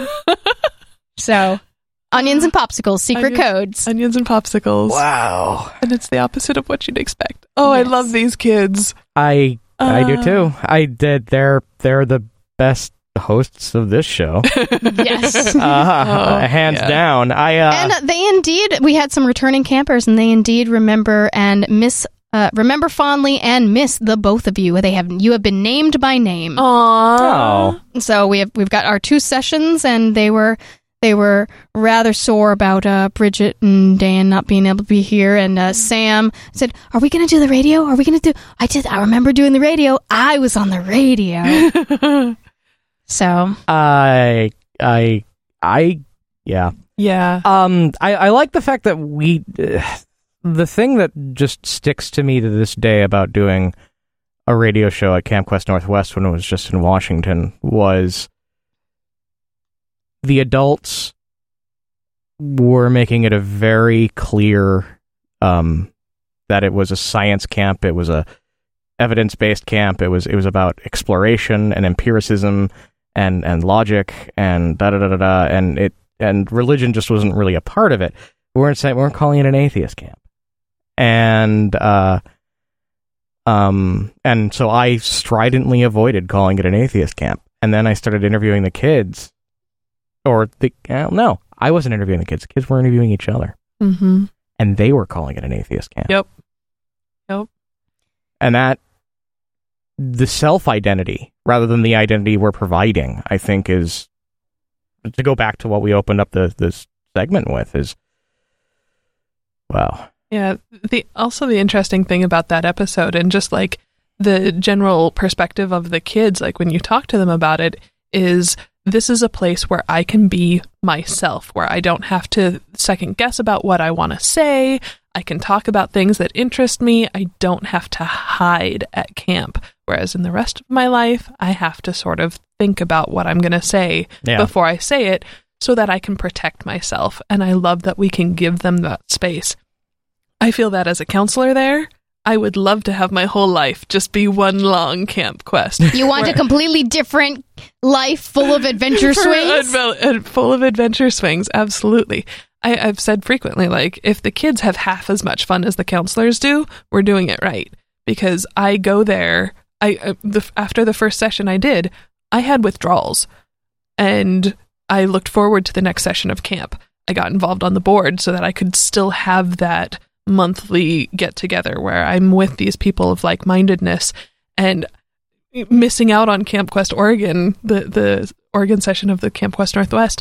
So, onions and popsicles, secret Onions- codes. Onions and popsicles. Wow. And it's the opposite of what you'd expect. Oh, Yes. I love these kids. I I do Uh. too. I did. They're they're the best hosts of this show, Yes. uh, Oh, hands yeah. down. I uh, And they indeed, we had some returning campers, and they indeed remember and miss, uh, remember fondly and miss the both of you. They have you have been named by name. Aww. oh, So we have we've got our two sessions, and they were they were rather sore about uh, Bridget and Dan not being able to be here. And uh, Sam said, "Are we going to do the radio? Are we going to do?" I did. I remember doing the radio. I was on the radio. So I I I yeah. Yeah. Um, I, I like the fact that we, uh, the thing that just sticks to me to this day about doing a radio show at Camp Quest Northwest when it was just in Washington was the adults were making it a very clear um, that it was a science camp, it was a evidence-based camp, it was it was about exploration and empiricism and and logic and da da da da da, and it and religion just wasn't really a part of it. We weren't saying we weren't calling it an atheist camp, and uh, um, and so I stridently avoided calling it an atheist camp, and then I started interviewing the kids, or the uh, no, I wasn't interviewing the kids. The kids were interviewing each other, Mm-hmm. and they were calling it an atheist camp. Yep. Yep. And that the self-identity rather than the identity we're providing, I think, is to go back to what we opened up the this segment with is wow. Yeah. The also the interesting thing about that episode, and just like the general perspective of the kids, like when you talk to them about it, is this is a place where I can be myself, where I don't have to second guess about what I want to say. I can talk about things that interest me. I don't have to hide at camp. Whereas in the rest of my life, I have to sort of think about what I'm going to say Yeah. before I say it. so that I can protect myself. And I love that we can give them that space. I feel that as a counselor there, I would love to have my whole life just be one long Camp Quest. You want a completely different life full of adventure swings? Adve- full of adventure swings, absolutely. I, I've said frequently, like, if the kids have half as much fun as the counselors do, we're doing it right. Because I go there, I uh, the, after the first session I did, I had withdrawals. And I looked forward to the next session of camp. I got involved on the board so that I could still have that monthly get-together where I'm with these people of like-mindedness. And missing out on Camp Quest Oregon, the, the Oregon session of the Camp Quest Northwest,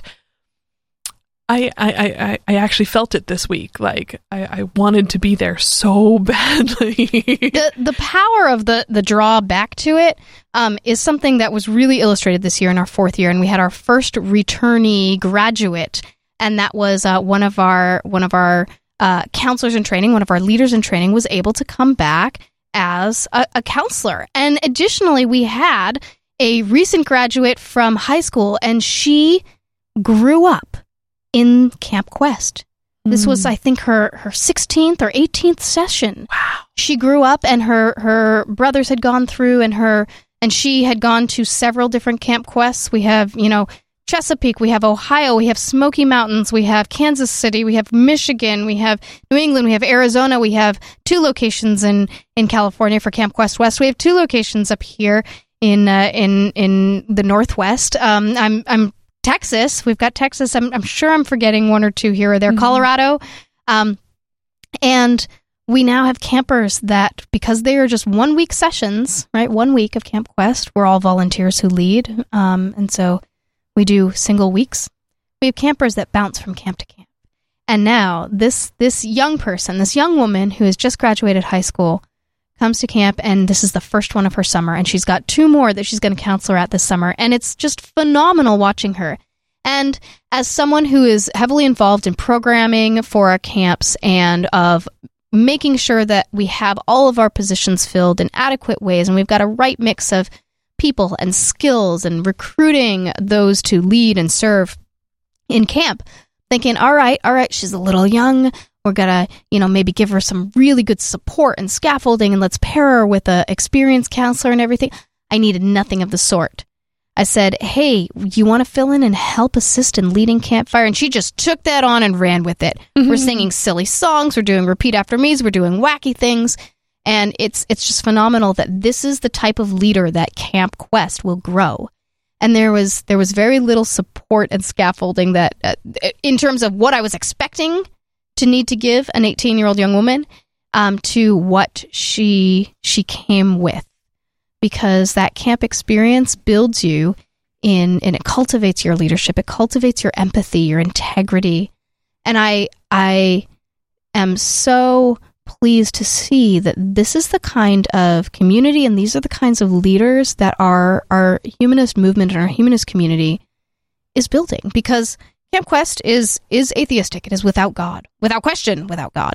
I, I, I, I actually felt it this week. Like, I, I wanted to be there so badly. the the power of the, the draw back to it um, is something that was really illustrated this year in our fourth year. And we had our first returnee graduate. And that was uh, one of our one of our uh, counselors in training, one of our leaders in training was able to come back as a, a counselor. And additionally, we had a recent graduate from high school, and she grew up in Camp Quest. This mm. was, I think, her, her sixteenth or eighteenth session. Wow. She grew up, and her, her brothers had gone through, and her and she had gone to several different Camp Quests. We have, you know, Chesapeake, we have Ohio, we have Smoky Mountains, we have Kansas City, we have Michigan, we have New England, we have Arizona, we have two locations in, in California for Camp Quest West. We have two locations up here in uh, in in the Northwest. Um, I'm I'm Texas. We've got Texas. I'm I'm sure I'm forgetting one or two here or there. Mm-hmm. Colorado, um, and we now have campers that, because they are just one week sessions, right? One week of Camp Quest. We're all volunteers who lead, um, and so. We do single weeks. We have campers that bounce from camp to camp. And now this this young person, this young woman who has just graduated high school, comes to camp, and this is the first one of her summer, and she's got two more that she's going to counselor at this summer, and it's just phenomenal watching her. And as someone who is heavily involved in programming for our camps and of making sure that we have all of our positions filled in adequate ways, and we've got a right mix of people and skills and recruiting those to lead and serve in camp, thinking, all right, all right, she's a little young. We're going to, you know, maybe give her some really good support and scaffolding, and let's pair her with an experienced counselor and everything. I needed nothing of the sort. I said, hey, you want to fill in and help assist in leading campfire? And she just took that on and ran with it. Mm-hmm. We're singing silly songs. We're doing repeat after me's. We're doing wacky things. And it's it's just phenomenal that this is the type of leader that Camp Quest will grow. And there was there was very little support and scaffolding that, uh, in terms of what I was expecting to need to give an eighteen-year-old young woman, um, to what she she came with, because that camp experience builds you in, and it cultivates your leadership, it cultivates your empathy, your integrity, and I I am so pleased to see that this is the kind of community and these are the kinds of leaders that our our humanist movement and our humanist community is building, because Camp Quest is is atheistic. It is without God, without question, without God.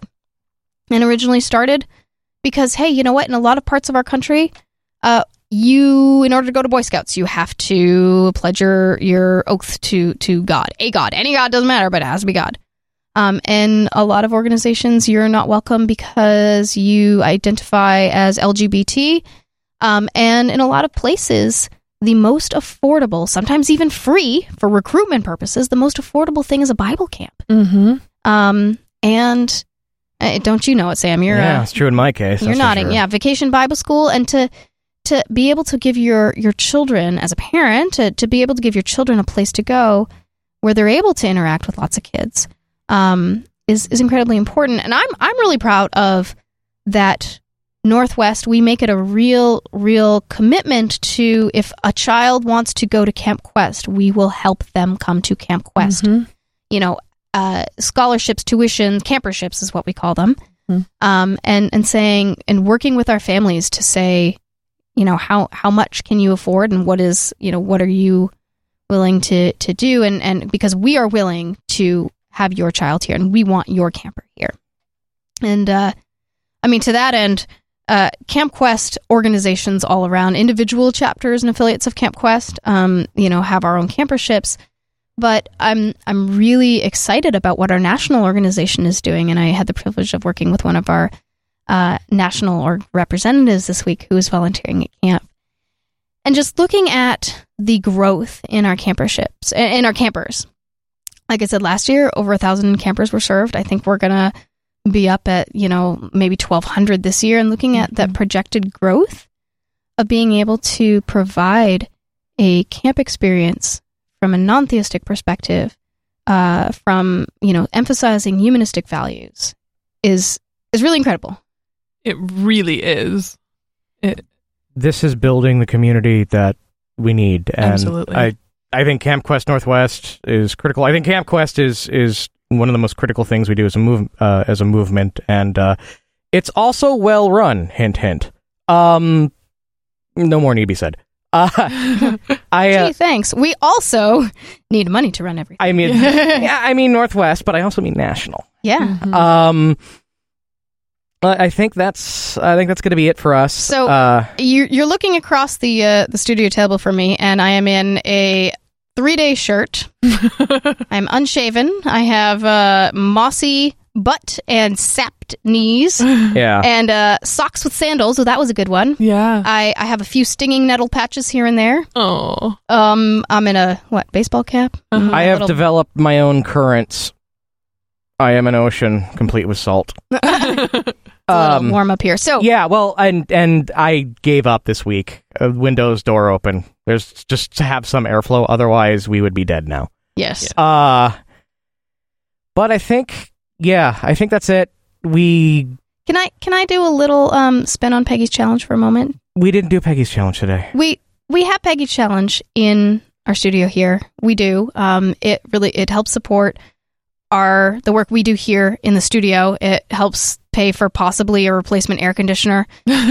And originally started because, hey, you know what? In a lot of parts of our country, uh, you, in order to go to Boy Scouts, you have to pledge your, your oath to to God, a God, any God, doesn't matter, but it has to be God. Um, and a lot of organizations, you're not welcome because you identify as L G B T. Um, and in a lot of places, the most affordable, sometimes even free for recruitment purposes, the most affordable thing is a Bible camp. Mm-hmm. Um, and uh, don't you know it, Sam? You're yeah, uh, it's true in my case. You're nodding. Sure. Yeah, Vacation Bible School, and to to be able to give your your children, as a parent, to to be able to give your children a place to go where they're able to interact with lots of kids. Um, is is incredibly important, and I'm I'm really proud of that. Northwest, we make it a real, real commitment to, if a child wants to go to Camp Quest, we will help them come to Camp Quest. Mm-hmm. You know, uh, scholarships, tuition, camperships is what we call them, mm-hmm. um, and and saying and working with our families to say, you know, how how much can you afford, and what is, you know, what are you willing to to do, and and because we are willing to have your child here, and we want your camper here. And, uh, I mean, to that end, uh, Camp Quest organizations all around, individual chapters and affiliates of Camp Quest, um, you know, have our own camperships, but I'm I'm really excited about what our national organization is doing, and I had the privilege of working with one of our uh, national or representatives this week who is volunteering at camp, and just looking at the growth in our camperships, in our campers. Like I said, last year over a thousand campers were served. I think we're gonna be up at you know maybe twelve hundred this year, and looking at that projected growth of being able to provide a camp experience from a non-theistic perspective, uh, from, you know, emphasizing humanistic values is is really incredible. It really is. It, this is building the community that we need. And Absolutely. I, I think Camp Quest Northwest is critical. I think Camp Quest is is one of the most critical things we do as a move uh, as a movement, and uh, it's also well run. Hint, hint. Um, no more need to be said. Uh, I, uh, Gee, thanks. We also need money to run everything. I mean, yeah, I mean Northwest, but I also mean national. Yeah. Mm-hmm. Um, I think that's I think that's going to be it for us. So uh, you're, you're looking across the uh, the studio table for me, and I am in a three-day shirt. I'm unshaven. I have uh, mossy butt and sapped knees. Yeah. And uh, socks with sandals. So that was a good one. Yeah. I, I have a few stinging nettle patches here and there. Oh. Um, I'm in a, what, baseball cap? Uh-huh. I have developed my own currents. I am an ocean complete with salt. Um, warm up here. So yeah, well, and and I gave up this week. Uh, Windows door open. There's just to have some airflow. Otherwise, we would be dead now. Yes. Uh, but I think, yeah, I think that's it. We Can I can I do a little um spin on Peggy's challenge for a moment? we didn't do Peggy's challenge today. We we have Peggy's challenge in our studio here. We do. Um, it really it helps support our the work we do here in the studio. It helps pay for possibly a replacement air conditioner.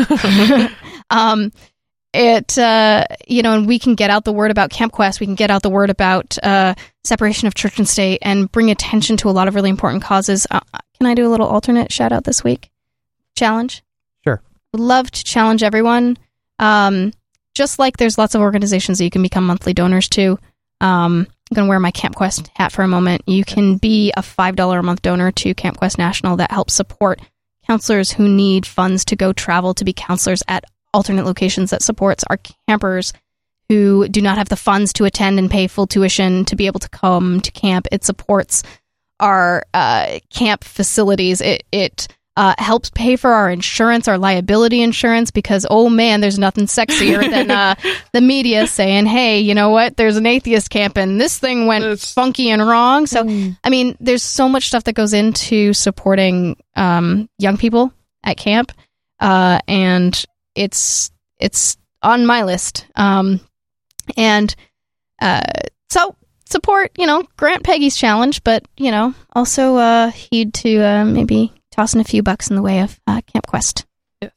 um, it uh, you know, and we can get out the word about Camp Quest. We can get out the word about uh, separation of church and state, and bring attention to a lot of really important causes. Uh, can I do a little alternate shout out this week? Challenge. Sure. Would love to challenge everyone. Um, just like there's lots of organizations that you can become monthly donors to. Um, I'm going to wear my Camp Quest hat for a moment. You can be a five dollars a month donor to Camp Quest National that helps support counselors who need funds to go travel to be counselors at alternate locations, that supports our campers who do not have the funds to attend and pay full tuition to be able to come to camp. It supports our uh, camp facilities. It, it uh, helps pay for our insurance, our liability insurance, because, oh man, there's nothing sexier than uh, the media saying, hey, you know what, there's an atheist camp and this thing went it's... funky and wrong. So, mm. I mean, there's so much stuff that goes into supporting um, young people at camp, uh, and it's it's on my list. Um, and uh, so support, you know, grant Peggy's challenge, but, you know, also uh, heed to uh, maybe tossing a few bucks in the way of uh, Camp Quest. Yeah.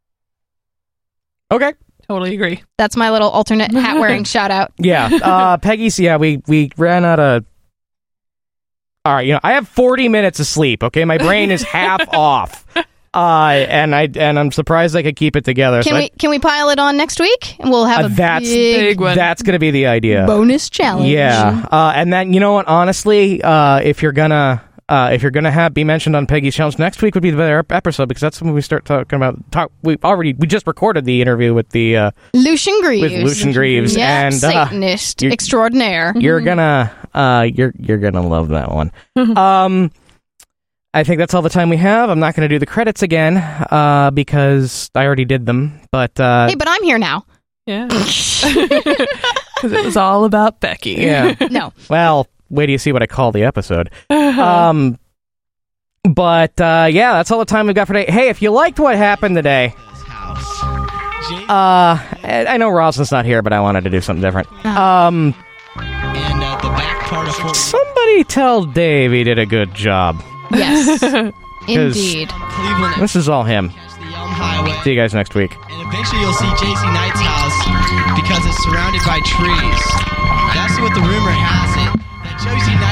Okay. Totally agree. That's my little alternate hat wearing shout out. Yeah. Uh, Peggy's, yeah, we, we ran out of... All right, you know, I have forty minutes of sleep, okay? My brain is half off. Uh, and I and I'm surprised I could keep it together. Can so we I, can we pile it on next week? And we'll have uh, a that's, big, big one. That's going to be the idea. Bonus challenge. Yeah. Uh, and then, you know what, honestly, uh, if you're gonna uh, if you're gonna have be mentioned on Peggy's challenge, next week would be the better episode, because that's when we start talking about talk we already we just recorded the interview with the uh, Lucian Greaves. with Lucian Greaves yeah, and uh, Satanist you're, extraordinaire. You're gonna uh, you're you're gonna love that one. um I think that's all the time we have. I'm not going to do the credits again uh, because I already did them. But uh, hey, but I'm here now. Yeah, because it was all about Becky. Yeah. No. Well, wait till you see what I call the episode. Um, but uh, yeah, that's all the time we've got for today. Hey, if you liked what happened today, uh, I know Rosalind's not here, but I wanted to do something different. Um, and uh, the back part of somebody tell Dave he did a good job. Yes, indeed. Cleveland. This is all him. Highway. See you guys next week. And eventually you'll see J C Knight's house because it's surrounded by trees. That's what the rumor has it. That J C